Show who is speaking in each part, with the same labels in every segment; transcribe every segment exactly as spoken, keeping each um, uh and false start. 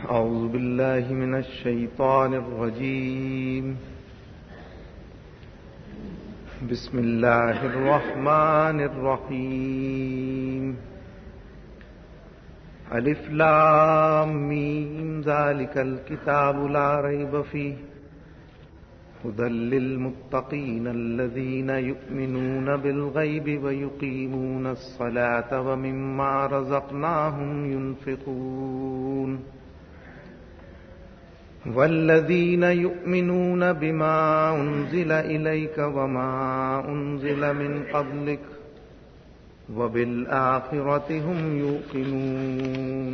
Speaker 1: أعوذ بالله من الشيطان الرجيم. بسم الله الرحمن الرحيم. ألف لام ميم ذلك الكتاب لا ريب فيه هدى للمتقين الذين يؤمنون بالغيب ويقيمون الصلاة ومما رزقناهم ينفقون والذين يؤمنون بما أنزل إليك وما أنزل من قبلك وبالآخرة هم يوقنون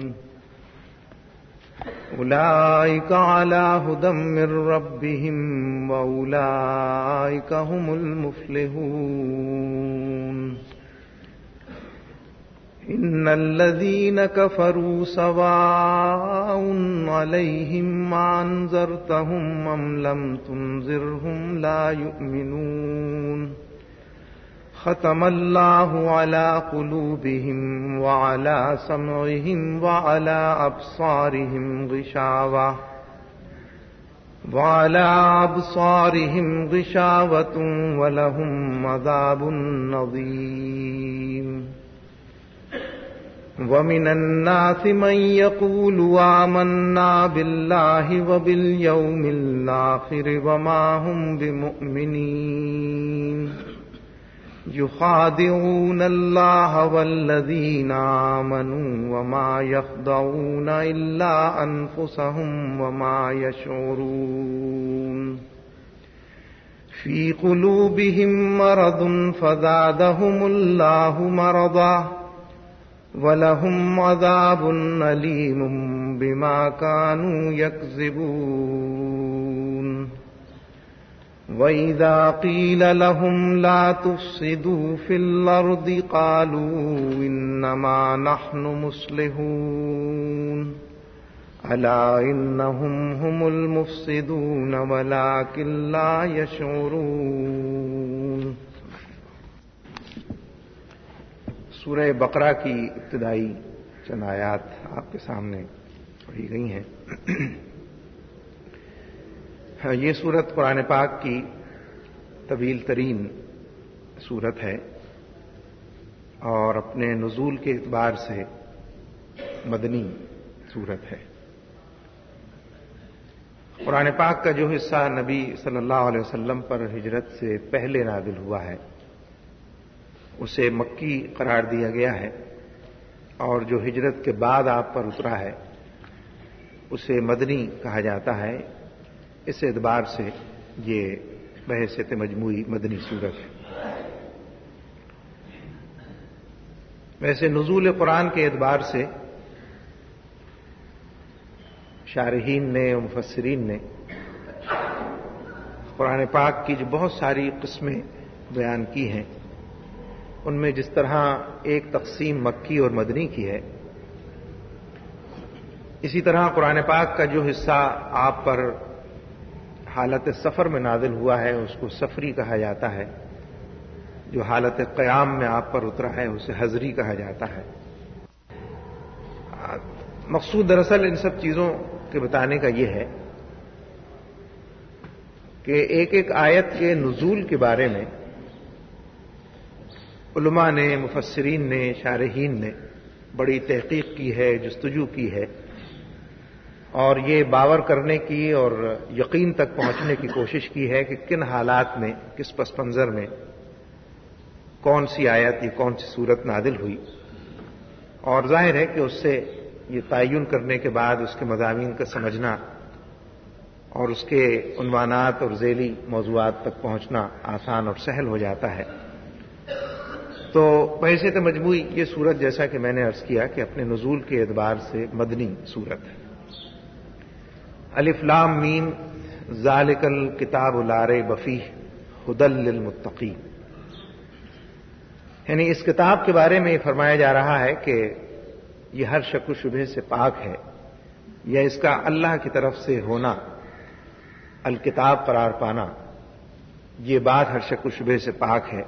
Speaker 1: أولئك على هدى من ربهم وأولئك هم المفلحون. إن الذين كفروا سواء عليهم ما أنذرتهم أم لم تنذرهم لا يؤمنون. ختم الله على قلوبهم وعلى سمعهم وعلى أبصارهم غشاوة وعلى أبصارهم غشاوة ولهم عذاب عظيم. ومن الناس من يقول آمنا بالله وباليوم الآخر وما هم بمؤمنين يخادعون الله والذين آمنوا وما يخدعون إلا أنفسهم وما يشعرون. في قلوبهم مرض فزادهم الله مرضا وَلَهُمْ عَذَابٌ أَلِيمٌ بِمَا كَانُوا يَكْذِبُونَ. وَإِذَا قِيلَ لَهُمْ لَا تُفْسِدُوا فِي الْأَرْضِ قَالُوا إِنَّمَا نَحْنُ مُصْلِحُونَ أَلَا إِنَّهُمْ هُمُ الْمُفْسِدُونَ وَلَكِنْ لَا يَشْعُرُونَ. سورہ بقرہ کی ابتدائی چند آیات آپ کے سامنے پڑھی گئی ہیں. یہ سورت قرآن پاک کی طویل ترین سورت ہے اور اپنے نزول کے اعتبار سے مدنی سورت ہے. قرآن پاک کا جو حصہ نبی صلی اللہ علیہ وسلم پر ہجرت سے پہلے نازل ہوا ہے اسے مکی قرار دیا گیا ہے، اور جو ہجرت کے بعد آپ پر اترا ہے اسے مدنی کہا جاتا ہے. اس اعتبار سے یہ بحیثیت مجموعی مدنی سورت ہے. ویسے نزول قرآن کے اعتبار سے شارحین نے اور مفسرین نے قرآن پاک کی جو بہت ساری قسمیں بیان کی ہیں ان میں جس طرح ایک تقسیم مکی اور مدنی کی ہے، اسی طرح قرآن پاک کا جو حصہ آپ پر حالت سفر میں نازل ہوا ہے اس کو سفری کہا جاتا ہے، جو حالت قیام میں آپ پر اترا ہے اسے حضری کہا جاتا ہے. مقصود دراصل ان سب چیزوں کے بتانے کا یہ ہے کہ ایک ایک آیت کے نزول کے بارے میں علماء نے، مفسرین نے، شارحین نے بڑی تحقیق کی ہے، جستجو کی ہے، اور یہ باور کرنے کی اور یقین تک پہنچنے کی کوشش کی ہے کہ کن حالات میں، کس پس منظر میں کون سی آیت یا کون سی صورت نازل ہوئی. اور ظاہر ہے کہ اس سے یہ تعین کرنے کے بعد اس کے مضامین کا سمجھنا اور اس کے عنوانات اور ذیلی موضوعات تک پہنچنا آسان اور سہل ہو جاتا ہے. تو بحیثیت مجموعی یہ سورت جیسا کہ میں نے عرض کیا کہ اپنے نزول کے اعتبار سے مدنی سورت ہے. الف لام میم ذالک الکتاب لا ریب فیہ ھدی للمتقین. یعنی اس کتاب کے بارے میں یہ فرمایا جا رہا ہے کہ یہ ہر شک و شبہ سے پاک ہے، یا اس کا اللہ کی طرف سے ہونا، الکتاب قرار پانا، یہ بات ہر شک و شبہ سے پاک ہے.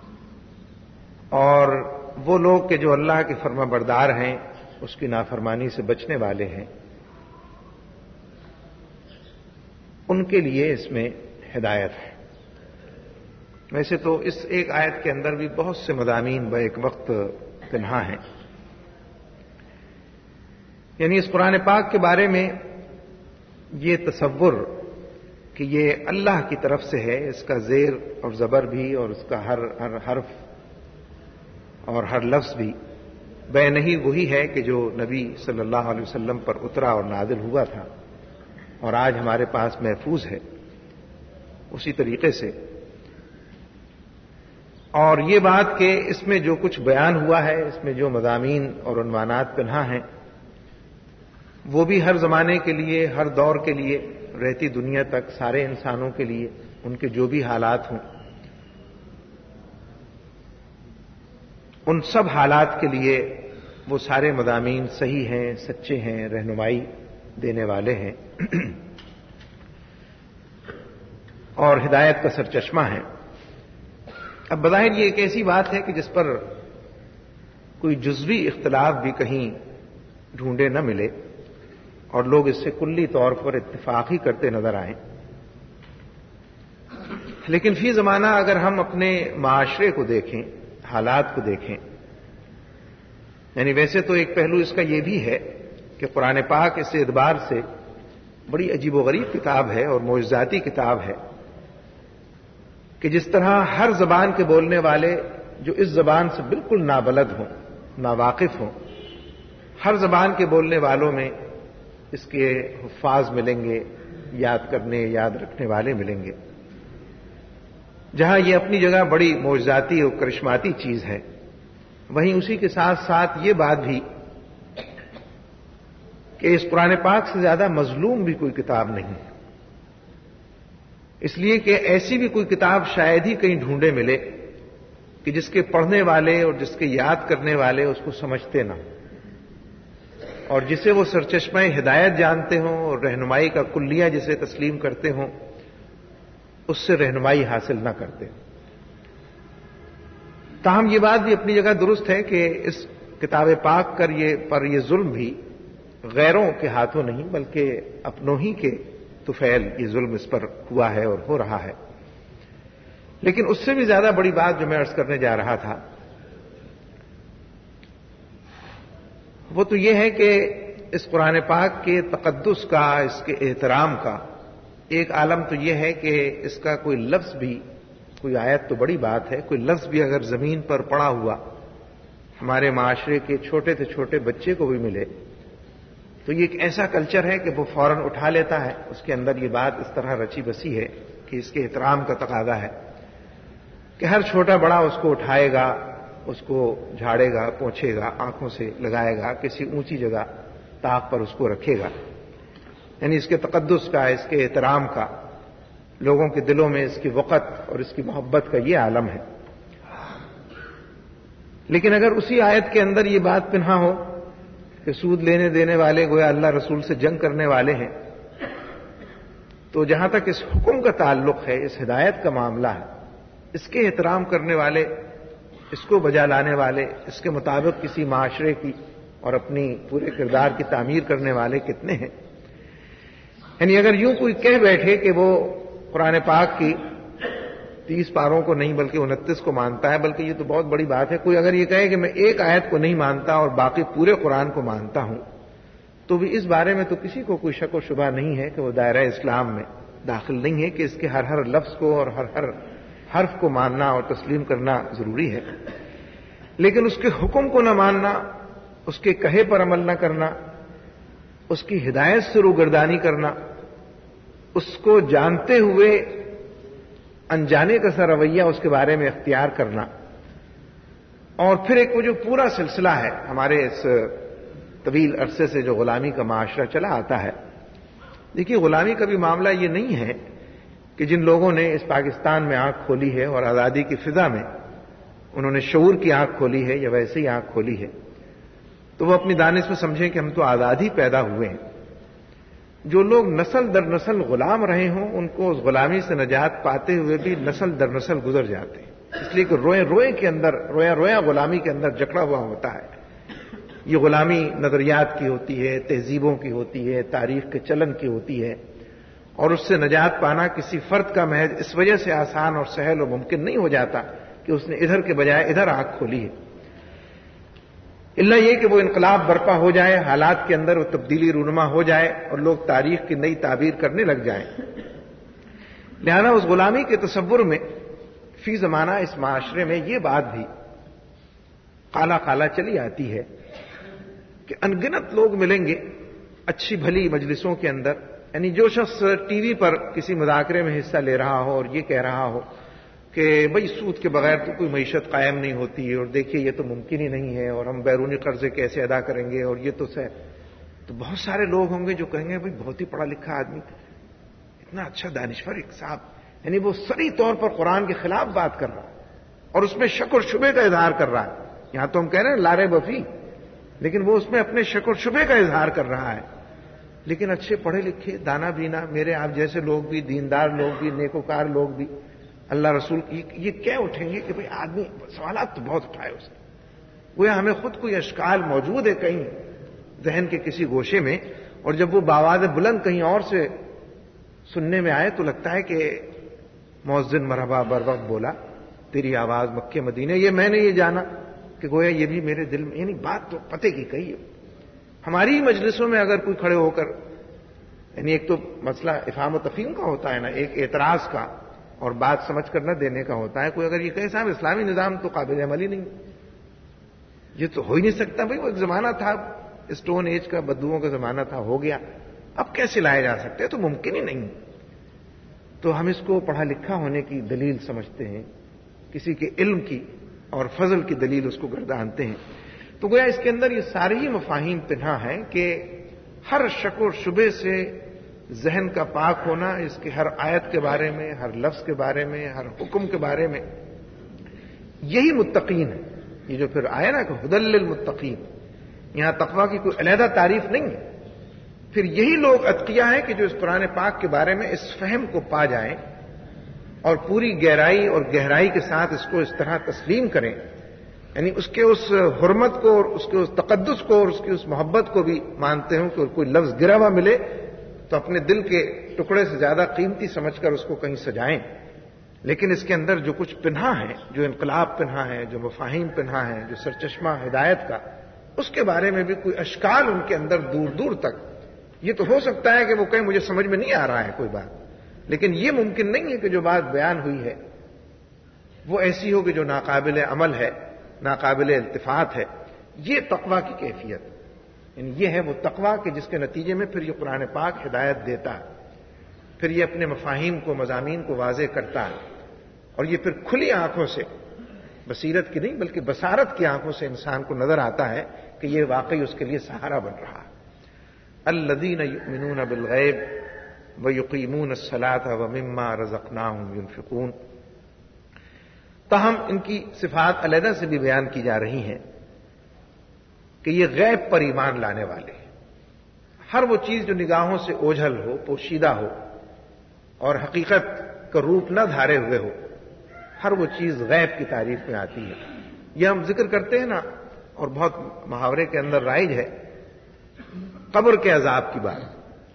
Speaker 1: اور وہ لوگ کہ جو اللہ کے فرما بردار ہیں، اس کی نافرمانی سے بچنے والے ہیں، ان کے لیے اس میں ہدایت ہے۔ ویسے تو اس ایک آیت کے اندر بھی بہت سے مضامین بیک وقت پنہا ہیں، یعنی اس قرآن پاک کے بارے میں یہ تصور کہ یہ اللہ کی طرف سے ہے، اس کا زیر اور زبر بھی اور اس کا ہر ہر حرف اور ہر لفظ بھی بے نہیں وہی ہے کہ جو نبی صلی اللہ علیہ وسلم پر اترا اور نازل ہوا تھا اور آج ہمارے پاس محفوظ ہے اسی طریقے سے۔ اور یہ بات کہ اس میں جو کچھ بیان ہوا ہے، اس میں جو مضامین اور عنوانات پنہا ہیں، وہ بھی ہر زمانے کے لیے، ہر دور کے لیے، رہتی دنیا تک سارے انسانوں کے لیے ان کے جو بھی حالات ہوں، ان سب حالات کے لیے وہ سارے مضامین صحیح ہیں، سچے ہیں، رہنمائی دینے والے ہیں اور ہدایت کا سرچشمہ ہیں۔ اب بظاہر یہ ایک ایسی بات ہے کہ جس پر کوئی جزوی اختلاف بھی کہیں ڈھونڈے نہ ملے اور لوگ اس سے کلی طور پر اتفاق ہی کرتے نظر آئیں، لیکن فی زمانہ اگر ہم اپنے معاشرے کو دیکھیں، حالات کو دیکھیں، یعنی ویسے تو ایک پہلو اس کا یہ بھی ہے کہ قرآن پاک اس اعتبار سے بڑی عجیب و غریب کتاب ہے اور معجزاتی کتاب ہے کہ جس طرح ہر زبان کے بولنے والے جو اس زبان سے بالکل نابلد ہوں، ناواقف ہوں، ہر زبان کے بولنے والوں میں اس کے حفاظ ملیں گے، یاد کرنے یاد رکھنے والے ملیں گے۔ جہاں یہ اپنی جگہ بڑی معجزاتی اور کرشماتی چیز ہے، وہیں اسی کے ساتھ ساتھ یہ بات بھی کہ اس قرآن پاک سے زیادہ مظلوم بھی کوئی کتاب نہیں، اس لیے کہ ایسی بھی کوئی کتاب شاید ہی کہیں ڈھونڈے ملے کہ جس کے پڑھنے والے اور جس کے یاد کرنے والے اس کو سمجھتے نہ ہوں اور جسے وہ سرچشمہ ہدایت جانتے ہوں اور رہنمائی کا کلیہ جسے تسلیم کرتے ہوں، اس سے رہنمائی حاصل نہ کرتے۔ تاہم یہ بات بھی اپنی جگہ درست ہے کہ اس کتاب پاک کر یہ پر یہ ظلم بھی غیروں کے ہاتھوں نہیں بلکہ اپنوں ہی کے طفیل یہ ظلم اس پر ہوا ہے اور ہو رہا ہے۔ لیکن اس سے بھی زیادہ بڑی بات جو میں عرض کرنے جا رہا تھا وہ تو یہ ہے کہ اس قرآن پاک کے تقدس کا، اس کے احترام کا ایک عالم تو یہ ہے کہ اس کا کوئی لفظ بھی، کوئی آیت تو بڑی بات ہے، کوئی لفظ بھی اگر زمین پر پڑا ہوا ہمارے معاشرے کے چھوٹے سے چھوٹے بچے کو بھی ملے تو یہ ایک ایسا کلچر ہے کہ وہ فوراً اٹھا لیتا ہے، اس کے اندر یہ بات اس طرح رچی بسی ہے کہ اس کے احترام کا تقاضا ہے کہ ہر چھوٹا بڑا اس کو اٹھائے گا، اس کو جھاڑے گا، پوچھے گا، آنکھوں سے لگائے گا، کسی اونچی جگہ طاق پر اس کو رکھے گا۔ یعنی اس کے تقدس کا، اس کے احترام کا، لوگوں کے دلوں میں اس کی وقت اور اس کی محبت کا یہ عالم ہے۔ لیکن اگر اسی آیت کے اندر یہ بات پنہا ہو کہ سود لینے دینے والے گویا اللہ رسول سے جنگ کرنے والے ہیں، تو جہاں تک اس حکم کا تعلق ہے، اس ہدایت کا معاملہ ہے، اس کے احترام کرنے والے، اس کو بجا لانے والے، اس کے مطابق کسی معاشرے کی اور اپنی پورے کردار کی تعمیر کرنے والے کتنے ہیں۔ یعنی اگر یوں کوئی کہہ بیٹھے کہ وہ قرآن پاک کی تیس پاروں کو نہیں بلکہ انتیس کو مانتا ہے، بلکہ یہ تو بہت بڑی بات ہے، کوئی اگر یہ کہے کہ میں ایک آیت کو نہیں مانتا اور باقی پورے قرآن کو مانتا ہوں، تو بھی اس بارے میں تو کسی کو کوئی شک و شبہ نہیں ہے کہ وہ دائرہ اسلام میں داخل نہیں ہے، کہ اس کے ہر ہر لفظ کو اور ہر ہر حرف کو ماننا اور تسلیم کرنا ضروری ہے۔ لیکن اس کے حکم کو نہ ماننا، اس کے کہے پر عمل نہ کرنا، اس کی ہدایت سے روگردانی کرنا، اس کو جانتے ہوئے انجانے کا سا رویہ اس کے بارے میں اختیار کرنا، اور پھر ایک وہ جو پورا سلسلہ ہے ہمارے اس طویل عرصے سے جو غلامی کا معاشرہ چلا آتا ہے۔ دیکھیے، غلامی کا بھی معاملہ یہ نہیں ہے کہ جن لوگوں نے اس پاکستان میں آنکھ کھولی ہے اور آزادی کی فضا میں انہوں نے شعور کی آنکھ کھولی ہے یا ویسے ہی آنکھ کھولی ہے، تو وہ اپنی دانش میں سمجھیں کہ ہم تو آزاد ہی پیدا ہوئے ہیں۔ جو لوگ نسل در نسل غلام رہے ہوں، ان کو اس غلامی سے نجات پاتے ہوئے بھی نسل در نسل گزر جاتے ہیں، اس لیے کہ روئے روئے کے اندر، رویا رویا غلامی کے اندر جکڑا ہوا ہوتا ہے۔ یہ غلامی نظریات کی ہوتی ہے، تہذیبوں کی ہوتی ہے، تاریخ کے چلن کی ہوتی ہے، اور اس سے نجات پانا کسی فرد کا محض اس وجہ سے آسان اور سہل و ممکن نہیں ہو جاتا کہ اس نے ادھر کے بجائے ادھر آنکھ کھولی ہے، الا یہ کہ وہ انقلاب برپا ہو جائے، حالات کے اندر وہ تبدیلی رونما ہو جائے اور لوگ تاریخ کی نئی تعبیر کرنے لگ جائیں۔ لہذا اس غلامی کے تصور میں فی زمانہ اس معاشرے میں یہ بات بھی کالا کالا چلی آتی ہے کہ انگنت لوگ ملیں گے اچھی بھلی مجلسوں کے اندر، یعنی جو شخص ٹی وی پر کسی مذاکرے میں حصہ لے رہا ہو اور یہ کہہ رہا ہو کہ بھئی سود کے بغیر تو کوئی معیشت قائم نہیں ہوتی اور دیکھیے یہ تو ممکن ہی نہیں ہے اور ہم بیرونی قرضے کیسے ادا کریں گے اور یہ تو ہے، تو بہت سارے لوگ ہوں گے جو کہیں گے بھئی بہت ہی پڑھا لکھا آدمی، اتنا اچھا دانشور ایک صاحب، یعنی وہ صریح طور پر قرآن کے خلاف بات کر رہا ہے اور اس میں شک اور شبے کا اظہار کر رہا ہے۔ یہاں تو ہم کہہ رہے ہیں لارے بفی، لیکن وہ اس میں اپنے شک اور شبے کا اظہار کر رہا ہے۔ لیکن اچھے پڑھے لکھے دانا بینا میرے آپ جیسے لوگ بھی، دیندار لوگ بھی، نیکوکار لوگ بھی، اللہ رسول کی یہ کیا اٹھیں گے کہ بھئی آدمی سوالات تو بہت اٹھائے اس نے، گویا ہمیں خود کوئی اشکال موجود ہے کہیں ذہن کے کسی گوشے میں، اور جب وہ باواز بلند کہیں اور سے سننے میں آئے تو لگتا ہے کہ مؤذن مرحبا بر وقت بولا، تیری آواز مکے مدینے، یہ میں نے یہ جانا کہ گویا یہ بھی میرے دل میں، یعنی بات تو پتے کی کہی ہے۔ ہماری مجلسوں میں اگر کوئی کھڑے ہو کر، یعنی ایک تو مسئلہ افہام و تفہیم کا ہوتا ہے نا، ایک اعتراض کا اور بات سمجھ کر نہ دینے کا ہوتا ہے، کوئی اگر یہ کہے صاحب اسلامی نظام تو قابل عمل ہی نہیں، یہ تو ہو ہی نہیں سکتا، بھئی وہ ایک زمانہ تھا اسٹون ایج کا، بدوؤں کا زمانہ تھا، ہو گیا، اب کیسے لائے جا سکتے تو ممکن ہی نہیں۔ تو ہم اس کو پڑھا لکھا ہونے کی دلیل سمجھتے ہیں، کسی کے علم کی اور فضل کی دلیل اس کو گردانتے ہیں۔ تو گویا اس کے اندر یہ سارے ہی مفاہیم پنہا ہیں کہ ہر شک و شبے سے ذہن کا پاک ہونا، اس کے ہر آیت کے بارے میں، ہر لفظ کے بارے میں، ہر حکم کے بارے میں، یہی متقین ہے۔ یہ جو پھر آیا نا کہ ہدی للمتقین، یہاں تقویٰ کی کوئی علیحدہ تعریف نہیں ہے، پھر یہی لوگ اتقیاء ہیں کہ جو اس قرآن پاک کے بارے میں اس فہم کو پا جائیں اور پوری گہرائی اور گہرائی کے ساتھ اس کو اس طرح تسلیم کریں، یعنی اس کے اس حرمت کو اور اس کے اس تقدس کو اور اس کی اس محبت کو بھی مانتے ہوں کہ کوئی لفظ گرا ہوا ملے تو اپنے دل کے ٹکڑے سے زیادہ قیمتی سمجھ کر اس کو کہیں سجائیں، لیکن اس کے اندر جو کچھ پنہا ہے، جو انقلاب پنہا ہے، جو مفاہیم پنہا ہے، جو سرچشمہ ہدایت کا، اس کے بارے میں بھی کوئی اشکال ان کے اندر دور دور تک، یہ تو ہو سکتا ہے کہ وہ کہیں مجھے سمجھ میں نہیں آ رہا ہے کوئی بات، لیکن یہ ممکن نہیں ہے کہ جو بات بیان ہوئی ہے وہ ایسی ہو کہ جو ناقابل عمل ہے، ناقابل التفات ہے۔ یہ تقویٰ کی کیفیت، یعنی یہ ہے وہ تقویٰ کہ جس کے نتیجے میں پھر یہ قرآن پاک ہدایت دیتا ہے، پھر یہ اپنے مفاہیم کو، مضامین کو واضح کرتا ہے، اور یہ پھر کھلی آنکھوں سے، بصیرت کی نہیں بلکہ بصارت کی آنکھوں سے انسان کو نظر آتا ہے کہ یہ واقعی اس کے لیے سہارا بن رہا ہے۔ الذین یؤمنون بالغیب ویقیمون الصلاۃ ومما رزقناہم ینفقون۔ تاہم ان کی صفات علیحدہ سے بھی بیان کی جا رہی ہیں کہ یہ غیب پر ایمان لانے والے ہیں۔ ہر وہ چیز جو نگاہوں سے اوجھل ہو، پوشیدہ ہو اور حقیقت کا روپ نہ دھارے ہوئے ہو، ہر وہ چیز غیب کی تعریف میں آتی ہے۔ یہ ہم ذکر کرتے ہیں نا، اور بہت محاورے کے اندر رائج ہے، قبر کے عذاب کی بات،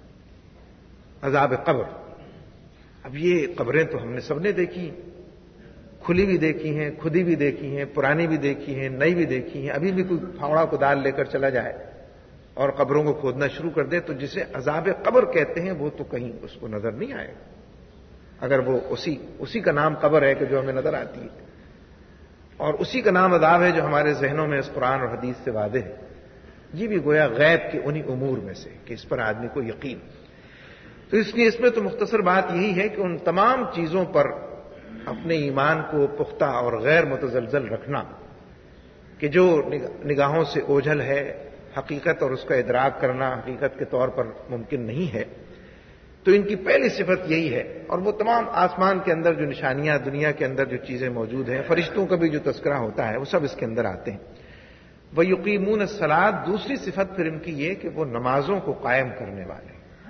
Speaker 1: عذاب قبر۔ اب یہ قبریں تو ہم نے سب نے دیکھی، کھلی بھی دیکھی ہیں، کھدی بھی دیکھی ہیں، پرانی بھی دیکھی ہیں، نئی بھی دیکھی ہیں۔ ابھی بھی کوئی پھاوڑا کدال لے کر چلا جائے اور قبروں کو کھودنا شروع کر دے تو جسے عذاب قبر کہتے ہیں وہ تو کہیں اس کو نظر نہیں آئے گا، اگر وہ اسی اسی کا نام قبر ہے کہ جو ہمیں نظر آتی ہے، اور اسی کا نام عذاب ہے جو ہمارے ذہنوں میں اس قرآن اور حدیث سے واضح ہے۔ یہ بھی گویا غیب کے انہی امور میں سے کہ اس پر آدمی کو یقین۔ تو اس لیے اس میں تو مختصر بات یہی ہے کہ ان تمام چیزوں پر اپنے ایمان کو پختہ اور غیر متزلزل رکھنا کہ جو نگاہوں سے اوجھل ہے، حقیقت اور اس کا ادراک کرنا حقیقت کے طور پر ممکن نہیں ہے، تو ان کی پہلی صفت یہی ہے۔ اور وہ تمام آسمان کے اندر جو نشانیاں، دنیا کے اندر جو چیزیں موجود ہیں، فرشتوں کا بھی جو تذکرہ ہوتا ہے وہ سب اس کے اندر آتے ہیں۔ وَيُقِيمُونَ الصَّلَاةَ، دوسری صفت پھر ان کی یہ کہ وہ نمازوں کو قائم کرنے والے۔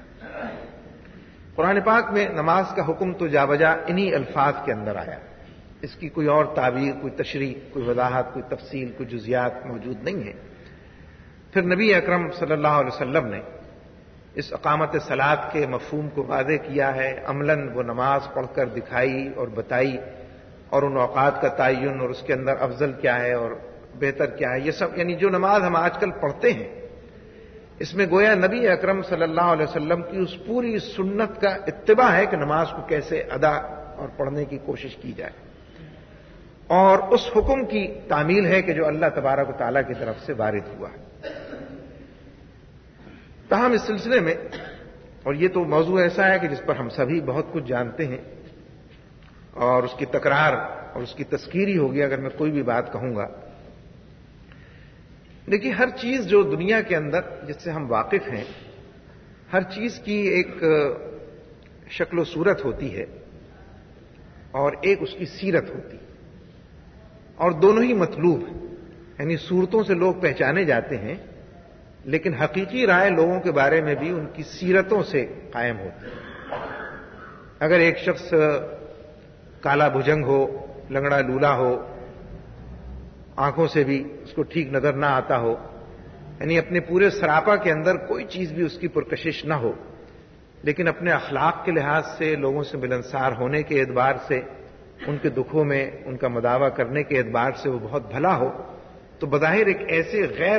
Speaker 1: قرآن پاک میں نماز کا حکم تو جا بجا انہی الفاظ کے اندر آیا، اس کی کوئی اور تعبیر، کوئی تشریح، کوئی وضاحت، کوئی تفصیل، کوئی جزیات موجود نہیں ہے۔ پھر نبی اکرم صلی اللہ علیہ وسلم نے اس اقامت صلاۃ کے مفہوم کو واضح کیا ہے، عملاً وہ نماز پڑھ کر دکھائی اور بتائی، اور ان اوقات کا تعین اور اس کے اندر افضل کیا ہے اور بہتر کیا ہے، یہ سب یعنی جو نماز ہم آج کل پڑھتے ہیں اس میں گویا نبی اکرم صلی اللہ علیہ وسلم کی اس پوری سنت کا اتباع ہے کہ نماز کو کیسے ادا اور پڑھنے کی کوشش کی جائے، اور اس حکم کی تعمیل ہے کہ جو اللہ تبارک و تعالیٰ کی طرف سے وارد ہوا ہے۔ تاہم اس سلسلے میں، اور یہ تو موضوع ایسا ہے کہ جس پر ہم سبھی بہت کچھ جانتے ہیں اور اس کی تکرار اور اس کی تذکیری ہوگی اگر میں کوئی بھی بات کہوں گا، دیکھیے ہر چیز جو دنیا کے اندر جس سے ہم واقف ہیں، ہر چیز کی ایک شکل و صورت ہوتی ہے اور ایک اس کی سیرت ہوتی ہے، اور دونوں ہی مطلوب ہیں، یعنی صورتوں سے لوگ پہچانے جاتے ہیں لیکن حقیقی رائے لوگوں کے بارے میں بھی ان کی سیرتوں سے قائم ہوتی ہے۔ اگر ایک شخص کالا بھجنگ ہو، لنگڑا لولا ہو، آنکھوں سے بھی اس کو ٹھیک نظر نہ آتا ہو، یعنی اپنے پورے سراپا کے اندر کوئی چیز بھی اس کی پرکشش نہ ہو، لیکن اپنے اخلاق کے لحاظ سے، لوگوں سے ملنسار ہونے کے اعتبار سے، ان کے دکھوں میں ان کا مداوع کرنے کے اعتبار سے وہ بہت بھلا ہو، تو بظاہر ایک ایسے غیر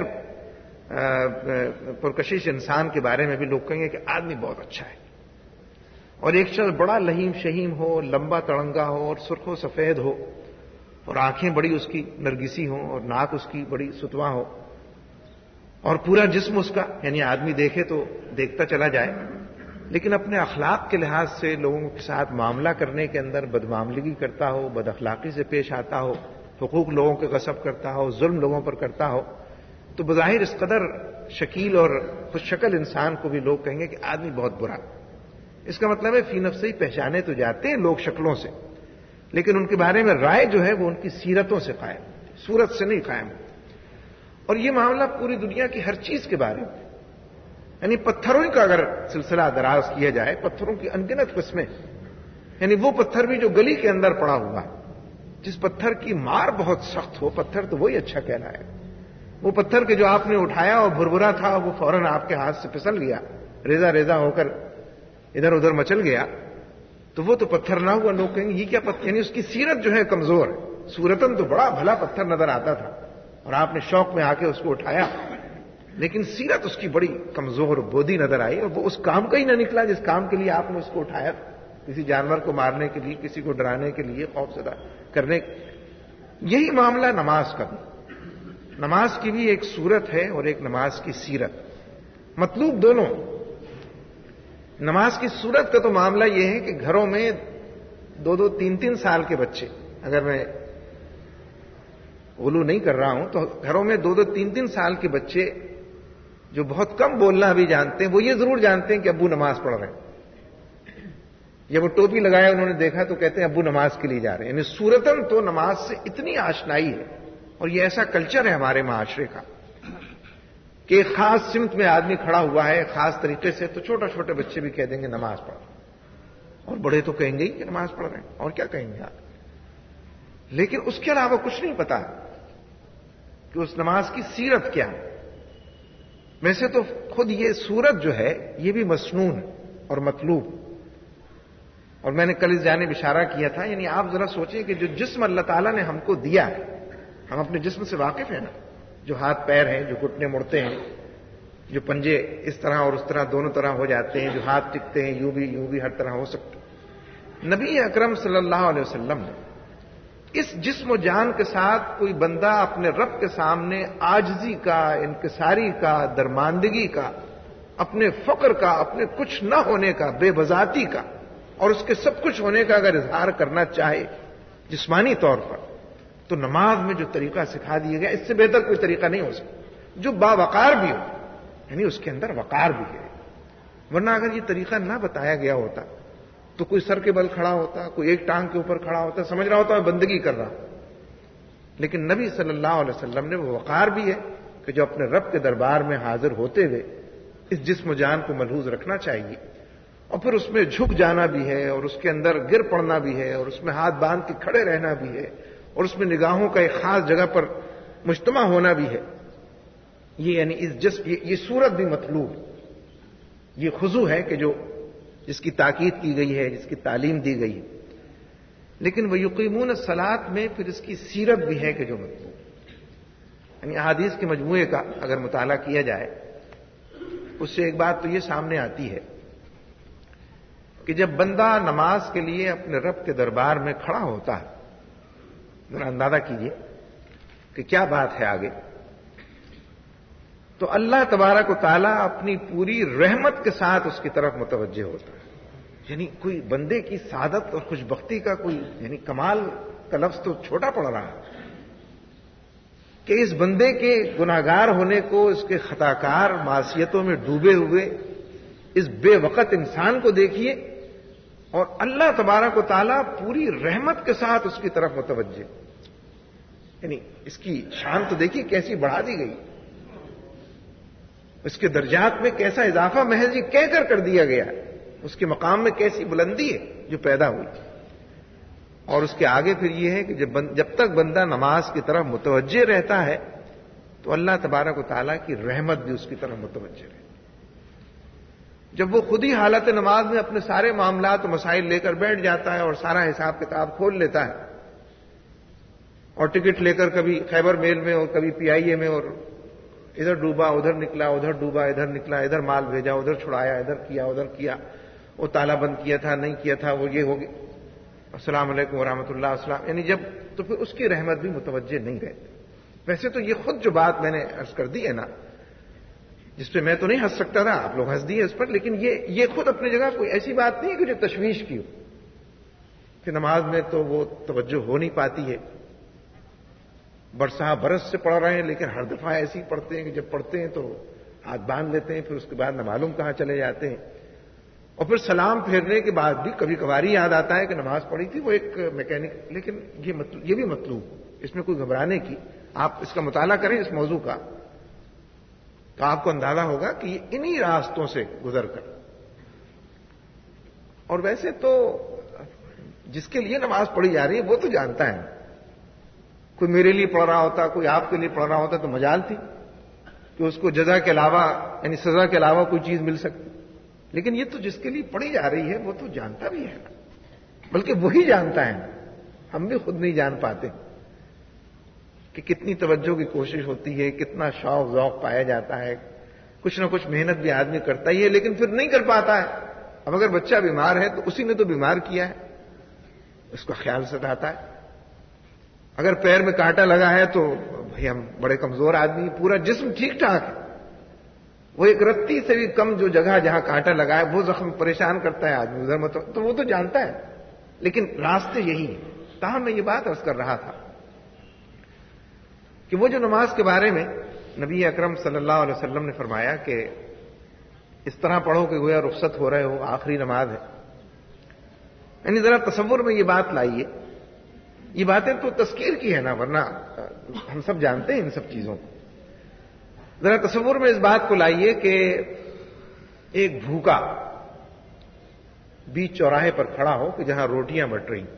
Speaker 1: پرکشش انسان کے بارے میں بھی لوگ کہیں گے کہ آدمی بہت اچھا ہے۔ اور ایک شخص بڑا لہیم شہیم ہو، لمبا تڑنگا ہو اور سرخ و سفید ہو، اور آنکھیں بڑی اس کی نرگسی ہوں اور ناک اس کی بڑی ستواں ہو، اور پورا جسم اس کا یعنی آدمی دیکھے تو دیکھتا چلا جائے، لیکن اپنے اخلاق کے لحاظ سے لوگوں کے ساتھ معاملہ کرنے کے اندر بدمعاملگی کرتا ہو، بد اخلاقی سے پیش آتا ہو، حقوق لوگوں کے غصب کرتا ہو، ظلم لوگوں پر کرتا ہو، تو بظاہر اس قدر شکیل اور خوش شکل انسان کو بھی لوگ کہیں گے کہ آدمی بہت برا۔ اس کا مطلب ہے فی نفسہ ہی پہچانے تو جاتے ہیں لوگ شکلوں سے، لیکن ان کے بارے میں رائے جو ہے وہ ان کی سیرتوں سے قائم ہوتی، صورت سے نہیں قائم ہوتی۔ اور یہ معاملہ پوری دنیا کی ہر چیز کے بارے میں، یعنی پتھروں کا اگر سلسلہ دراز کیا جائے، پتھروں کی انگنت قسمیں، یعنی وہ پتھر بھی جو گلی کے اندر پڑا ہوا ہے، جس پتھر کی مار بہت سخت ہو، پتھر تو وہی اچھا کہلائے۔ وہ پتھر کے جو آپ نے اٹھایا اور بھربھرا تھا وہ فوراً آپ کے ہاتھ سے پھسل گیا، ریزہ ریزہ ہو کر ادھر ادھر مچل گیا، تو وہ تو پتھر نہ ہوا۔ لوگ کہیں گے یہ کیا پتھر، یعنی اس کی سیرت جو ہے کمزور ہے۔ صورتاً تو بڑا بھلا پتھر نظر آتا تھا اور آپ نے شوق میں آ کے اس کو اٹھایا، لیکن سیرت اس کی بڑی کمزور بودی نظر آئی، اور وہ اس کام کا ہی نہ نکلا جس کام کے لیے آپ نے اس کو اٹھایا، کسی جانور کو مارنے کے لیے، کسی کو ڈرانے کے لیے، خوف زدہ کرنے۔ یہی معاملہ نماز کا بھی، نماز کی بھی ایک صورت ہے اور ایک نماز کی سیرت، مطلوب دونوں۔ نماز کی صورت کا تو معاملہ یہ ہے کہ گھروں میں دو دو تین تین سال کے بچے، اگر میں غلو نہیں کر رہا ہوں تو گھروں میں دو دو تین تین سال کے بچے جو بہت کم بولنا بھی جانتے ہیں، وہ یہ ضرور جانتے ہیں کہ ابو نماز پڑھ رہے ہیں۔ جب وہ ٹوپی لگایا انہوں نے دیکھا تو کہتے ہیں ابو نماز کے لیے جا رہے ہیں، یعنی صورتاً تو نماز سے اتنی آشنائی ہے، اور یہ ایسا کلچر ہے ہمارے معاشرے کا کہ ایک خاص سمت میں آدمی کھڑا ہوا ہے خاص طریقے سے، تو چھوٹے چھوٹے بچے بھی کہہ دیں گے نماز پڑھ، اور بڑے تو کہیں گے ہی کہ نماز پڑھ رہے ہیں، اور کیا کہیں گے آپ، لیکن اس کے علاوہ کچھ نہیں پتا کہ اس نماز کی سیرت کیا ہے۔ ویسے تو خود یہ صورت جو ہے یہ بھی مسنون اور مطلوب، اور میں نے کل اس جانب اشارہ کیا تھا، یعنی آپ ذرا سوچیں کہ جو جسم اللہ تعالیٰ نے ہم کو دیا ہے، ہم اپنے جسم سے واقف ہیں نا، جو ہاتھ پیر ہیں، جو گھٹنے مڑتے ہیں، جو پنجے اس طرح اور اس طرح دونوں طرح ہو جاتے ہیں، جو ہاتھ ٹکتے ہیں یوں بھی یوں بھی ہر طرح ہو سکتے ہیں۔ نبی اکرم صلی اللہ علیہ وسلم نے اس جسم و جان کے ساتھ کوئی بندہ اپنے رب کے سامنے عاجزی کا، انکساری کا، درماندگی کا، اپنے فقر کا، اپنے کچھ نہ ہونے کا، بے بذاتی کا اور اس کے سب کچھ ہونے کا اگر اظہار کرنا چاہے جسمانی طور پر، تو نماز میں جو طریقہ سکھا دیا گیا اس سے بہتر کوئی طریقہ نہیں ہو سکتا، جو باوقار بھی ہو، یعنی اس کے اندر وقار بھی ہے۔ ورنہ اگر یہ طریقہ نہ بتایا گیا ہوتا تو کوئی سر کے بل کھڑا ہوتا، کوئی ایک ٹانگ کے اوپر کھڑا ہوتا، سمجھ رہا ہوتا میں بندگی کر رہا ہوں۔ لیکن نبی صلی اللہ علیہ وسلم نے وہ وقار بھی ہے کہ جو اپنے رب کے دربار میں حاضر ہوتے ہوئے اس جسم و جان کو ملحوظ رکھنا چاہیے، اور پھر اس میں جھک جانا بھی ہے، اور اس کے اندر گر پڑنا بھی ہے، اور اس میں ہاتھ باندھ کے کھڑے رہنا بھی ہے، اور اس میں نگاہوں کا ایک خاص جگہ پر مجتمع ہونا بھی ہے۔ یہ یعنی اس جسم یہ, یہ صورت بھی مطلوب، یہ خضوع ہے کہ جو جس کی تاکید کی گئی ہے، جس کی تعلیم دی گئی ہے. لیکن وہ یقیمون الصلاۃ میں پھر اس کی سیرت بھی ہے کہ جو مطلوب، یعنی احادیث کے مجموعے کا اگر مطالعہ کیا جائے اس سے ایک بات تو یہ سامنے آتی ہے کہ جب بندہ نماز کے لیے اپنے رب کے دربار میں کھڑا ہوتا ہے، ذرا اندازہ کیجئے کہ کیا بات ہے آگے، تو اللہ تبارک و تعالیٰ اپنی پوری رحمت کے ساتھ اس کی طرف متوجہ ہوتا ہے. یعنی کوئی بندے کی سعادت اور خوش بختی کا کوئی یعنی کمال کا لفظ تو چھوٹا پڑ رہا ہے کہ اس بندے کے گناہگار ہونے کو، اس کے خطاکار معصیتوں میں ڈوبے ہوئے اس بے وقت انسان کو دیکھیے اور اللہ تبارک و تعالیٰ پوری رحمت کے ساتھ اس کی طرف متوجہ. یعنی اس کی شان تو دیکھیے کیسی بڑھا دی گئی، اس کے درجات میں کیسا اضافہ محض یہ کہہ کر کر دیا گیا ہے، اس کے مقام میں کیسی بلندی ہے جو پیدا ہوئی. اور اس کے آگے پھر یہ ہے کہ جب جب تک بندہ نماز کی طرف متوجہ رہتا ہے تو اللہ تبارک و تعالیٰ کی رحمت بھی اس کی طرف متوجہ رہتی. جب وہ خود ہی حالت نماز میں اپنے سارے معاملات و مسائل لے کر بیٹھ جاتا ہے اور سارا حساب کتاب کھول لیتا ہے اور ٹکٹ لے کر کبھی خیبر میل میں اور کبھی پی آئی اے میں، اور ادھر ڈوبا ادھر نکلا، ادھر ڈوبا ادھر نکلا، ادھر مال بھیجا ادھر چھڑایا، ادھر کیا ادھر کیا، وہ تالا بند کیا تھا نہیں کیا تھا، وہ یہ ہو گیا، السلام علیکم ورحمۃ اللہ السلام، یعنی جب تو پھر اس کی رحمت بھی متوجہ نہیں رہتی. ویسے تو یہ خود جو بات میں نے عرض کر دی ہے نا، جس پہ میں تو نہیں ہنس سکتا تھا، آپ لوگ ہنس دیے اس پر، لیکن یہ یہ خود اپنی جگہ کوئی ایسی بات نہیں ہے کہ جو تشویش کی ہو کہ نماز میں تو وہ توجہ ہو نہیں پاتی ہے. برسا برس سے پڑھ رہے ہیں لیکن ہر دفعہ ایسی پڑھتے ہیں کہ جب پڑھتے ہیں تو ہاتھ باندھ لیتے ہیں، پھر اس کے بعد نہ معلوم کہاں چلے جاتے ہیں، اور پھر سلام پھیرنے کے بعد بھی کبھی کبھاری یاد آتا ہے کہ نماز پڑھی تھی، وہ ایک میکینک. لیکن یہ مطلب یہ بھی مطلوب، اس میں کوئی گھبرانے کی، آپ اس کا مطالعہ کریں اس موضوع کا تو آپ کو اندازہ ہوگا کہ یہ انہی راستوں سے گزر کر. اور ویسے تو جس کے لیے نماز پڑھی جا رہی ہے وہ تو جانتا ہے، کوئی میرے لیے پڑھ رہا ہوتا، کوئی آپ کے لیے پڑھ رہا ہوتا تو مجال تھی کہ اس کو جزا کے علاوہ یعنی سزا کے علاوہ کوئی چیز مل سکتی. لیکن یہ تو جس کے لیے پڑھی جا رہی ہے وہ تو جانتا بھی ہے، بلکہ وہی جانتا ہے، ہم بھی خود نہیں جان پاتے کہ کتنی توجہ کی کوشش ہوتی ہے، کتنا شوق ذوق پایا جاتا ہے، کچھ نہ کچھ محنت بھی آدمی کرتا ہی ہے لیکن پھر نہیں کر پاتا ہے. اب اگر بچہ بیمار ہے تو اسی نے تو بیمار کیا ہے، اس کا خیال ستاتا ہے. اگر پیر میں کانٹا لگا ہے تو بھئی ہم بڑے کمزور آدمی، پورا جسم ٹھیک ٹھاک ہے، وہ ایک رتی سے بھی کم جو جگہ جہاں کانٹا لگا ہے وہ زخم پریشان کرتا ہے آدمی، ادھر مت تو وہ تو جانتا ہے، لیکن راستے یہی ہیں. تاہم میں یہ بات عرض کر رہا تھا کہ وہ جو نماز کے بارے میں نبی اکرم صلی اللہ علیہ وسلم نے فرمایا کہ اس طرح پڑھو کہ گویا رخصت ہو رہے ہو، آخری نماز ہے. یعنی ذرا تصور میں یہ بات لائیے، یہ باتیں تو تذکیر کی ہے نا، ورنہ ہم سب جانتے ہیں ان سب چیزوں کو. ذرا تصور میں اس بات کو لائیے کہ ایک بھوکا بیچ چوراہے پر کھڑا ہو کہ جہاں روٹیاں بٹ رہی،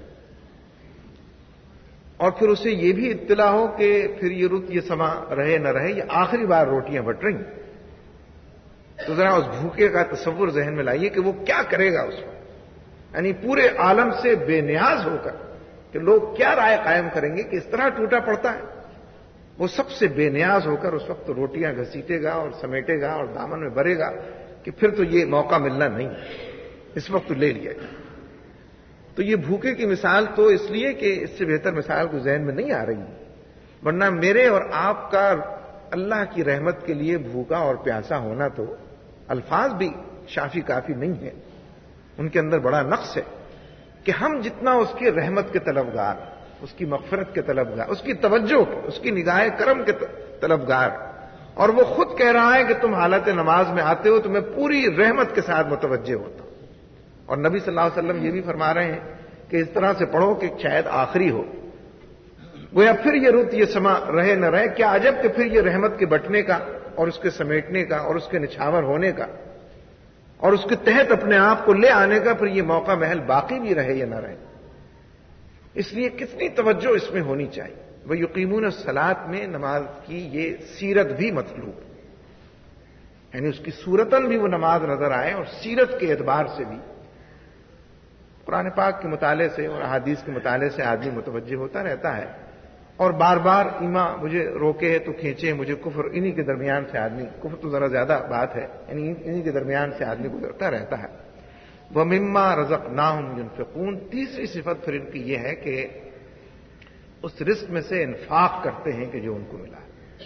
Speaker 1: اور پھر اسے یہ بھی اطلاع ہو کہ پھر یہ رت یہ سما رہے نہ رہے، یہ آخری بار روٹیاں بٹ رہی. تو ذرا اس بھوکے کا تصور ذہن میں لائیے کہ وہ کیا کرے گا اس وقت، یعنی پورے عالم سے بے نیاز ہو کر کہ لوگ کیا رائے قائم کریں گے کہ اس طرح ٹوٹا پڑتا ہے. وہ سب سے بے نیاز ہو کر اس وقت روٹیاں گھسیٹے گا اور سمیٹے گا اور دامن میں بھرے گا کہ پھر تو یہ موقع ملنا نہیں، اس وقت تو لے لیا جائے. تو یہ بھوکے کی مثال تو اس لیے کہ اس سے بہتر مثال کو ذہن میں نہیں آ رہی، ورنہ میرے اور آپ کا اللہ کی رحمت کے لیے بھوکا اور پیاسا ہونا تو الفاظ بھی شافی کافی نہیں ہے، ان کے اندر بڑا نقص ہے کہ ہم جتنا اس کی رحمت کے طلبگار، اس کی مغفرت کے طلبگار، اس کی توجہ کے، اس کی نگاہ کرم کے طلبگار، اور وہ خود کہہ رہا ہے کہ تم حالت نماز میں آتے ہو تو میں پوری رحمت کے ساتھ متوجہ ہوتا ہوں. اور نبی صلی اللہ علیہ وسلم یہ بھی فرما رہے ہیں کہ اس طرح سے پڑھو کہ شاید آخری ہو، گویا پھر یہ رت یہ سما رہے نہ رہے. کیا عجب کہ پھر یہ رحمت کے بٹنے کا اور اس کے سمیٹنے کا اور اس کے نچھاور ہونے کا اور اس کے تحت اپنے آپ کو لے آنے کا پھر یہ موقع محل باقی بھی رہے یا نہ رہے. اس لیے کتنی توجہ اس میں ہونی چاہیے. وہ یقیمون الصلاۃ میں نماز کی یہ سیرت بھی مطلوب. یعنی اس کی صورتاً بھی وہ نماز نظر آئے اور سیرت کے اعتبار سے بھی. قرآن پاک کے مطالعے سے اور احادیث کے مطالعے سے آدمی متوجہ ہوتا رہتا ہے اور بار بار ایما مجھے روکے تو کھینچے مجھے کفر، انہی کے درمیان سے آدمی، کفر تو ذرا زیادہ بات ہے، یعنی انہی کے درمیان سے آدمی گزرتا رہتا ہے. وَمِمَّا رَزَقْنَاهُمْ يُنْفِقُونَ. تیسری صفت پھر ان کی یہ ہے کہ اس رزق میں سے انفاق کرتے ہیں کہ جو ان کو ملا.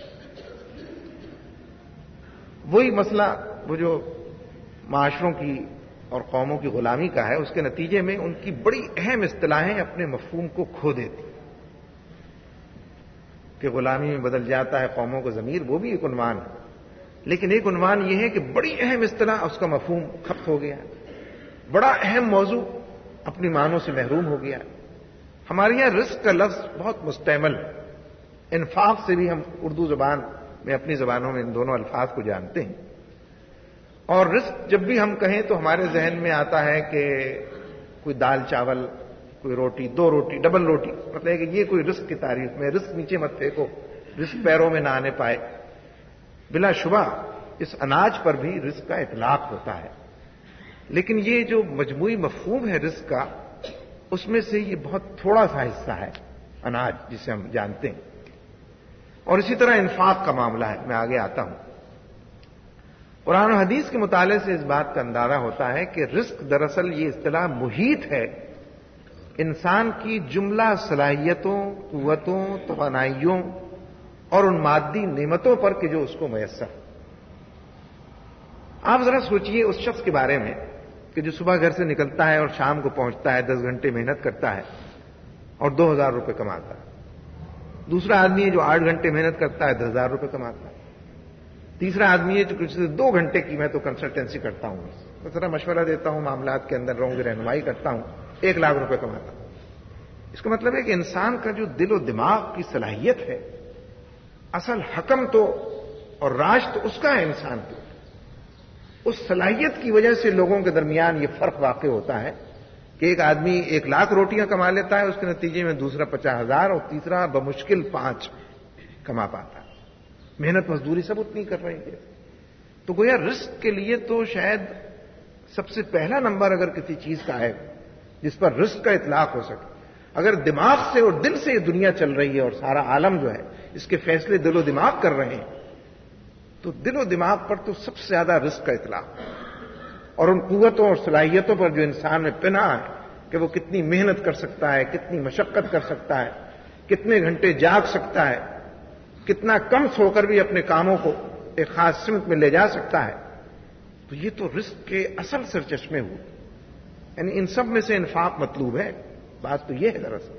Speaker 1: وہی مسئلہ وہ جو معاشروں کی اور قوموں کی غلامی کا ہے، اس کے نتیجے میں ان کی بڑی اہم اصطلاحیں اپنے مفہوم کو کھو دیتی کہ غلامی میں بدل جاتا ہے قوموں کو ضمیر، وہ بھی ایک عنوان ہے، لیکن ایک عنوان یہ ہے کہ بڑی اہم اصطلاح اس کا مفہوم ختم ہو گیا ہے، بڑا اہم موضوع اپنی معنوں سے محروم ہو گیا ہے. ہمارے یہاں رزق کا لفظ بہت مستعمل، انفاق سے بھی ہم اردو زبان میں اپنی زبانوں میں ان دونوں الفاظ کو جانتے ہیں. اور رزق جب بھی ہم کہیں تو ہمارے ذہن میں آتا ہے کہ کوئی دال چاول، کوئی روٹی، دو روٹی، ڈبل روٹی، مطلب ہے کہ یہ کوئی رزق کی تعریف میں، رزق نیچے مت پھینکو، رزق پیروں میں نہ آنے پائے. بلا شبہ اس اناج پر بھی رزق کا اطلاق ہوتا ہے، لیکن یہ جو مجموعی مفہوم ہے رزق کا، اس میں سے یہ بہت تھوڑا سا حصہ ہے اناج جسے ہم جانتے ہیں. اور اسی طرح انفاق کا معاملہ ہے. میں آگے آتا ہوں. قرآن و حدیث کے مطالعے سے اس بات کا اندازہ ہوتا ہے کہ رزق دراصل یہ اصطلاح محیط ہے انسان کی جملہ صلاحیتوں، قوتوں، توانائیوں اور ان مادی نعمتوں پر کہ جو اس کو میسر. آپ ذرا سوچئے اس شخص کے بارے میں کہ جو صبح گھر سے نکلتا ہے اور شام کو پہنچتا ہے، دس گھنٹے محنت کرتا ہے اور دو ہزار روپے کماتا ہے. دوسرا آدمی ہے جو آٹھ گھنٹے محنت کرتا ہے، دس ہزار روپے کماتا ہے. تیسرا آدمی ہے جو کچھ دو گھنٹے کی میں تو کنسلٹنسی کرتا ہوں، میں ذرا مشورہ دیتا ہوں، معاملات کے اندر رہوں گی، رہنمائی کرتا ہوں، ایک لاکھ روپے کماتا ہوں. اس کا مطلب ہے کہ انسان کا جو دل و دماغ کی صلاحیت ہے، اصل حکم تو اور راج تو اس کا ہے انسان کی. اس صلاحیت کی وجہ سے لوگوں کے درمیان یہ فرق واقع ہوتا ہے کہ ایک آدمی ایک لاکھ روٹیاں کما لیتا ہے، اس کے نتیجے میں دوسرا پچاس ہزار اور تیسرا بمشکل پانچ کما پاتا ہے. محنت مزدوری سب اتنی کر رہی ہے. تو گویا رزق کے لیے تو شاید سب سے پہلا نمبر اگر کسی چیز کا ہے جس پر رزق کا اطلاق ہو سکے، اگر دماغ سے اور دل سے یہ دنیا چل رہی ہے اور سارا عالم جو ہے اس کے فیصلے دل و دماغ کر رہے ہیں، تو دل و دماغ پر تو سب سے زیادہ رزق کا اطلاق ہے. اور ان قوتوں اور صلاحیتوں پر جو انسان میں پناہ ہے کہ وہ کتنی محنت کر سکتا ہے، کتنی مشقت کر سکتا ہے، کتنے گھنٹے جاگ سکتا ہے، کتنا کم سو کر بھی اپنے کاموں کو ایک خاص سمت میں لے جا سکتا ہے. تو یہ تو رزق کے اصل سرچشمے ہوئے. یعنی ان سب میں سے انفاق مطلوب ہے. بات تو یہ ہے دراصل،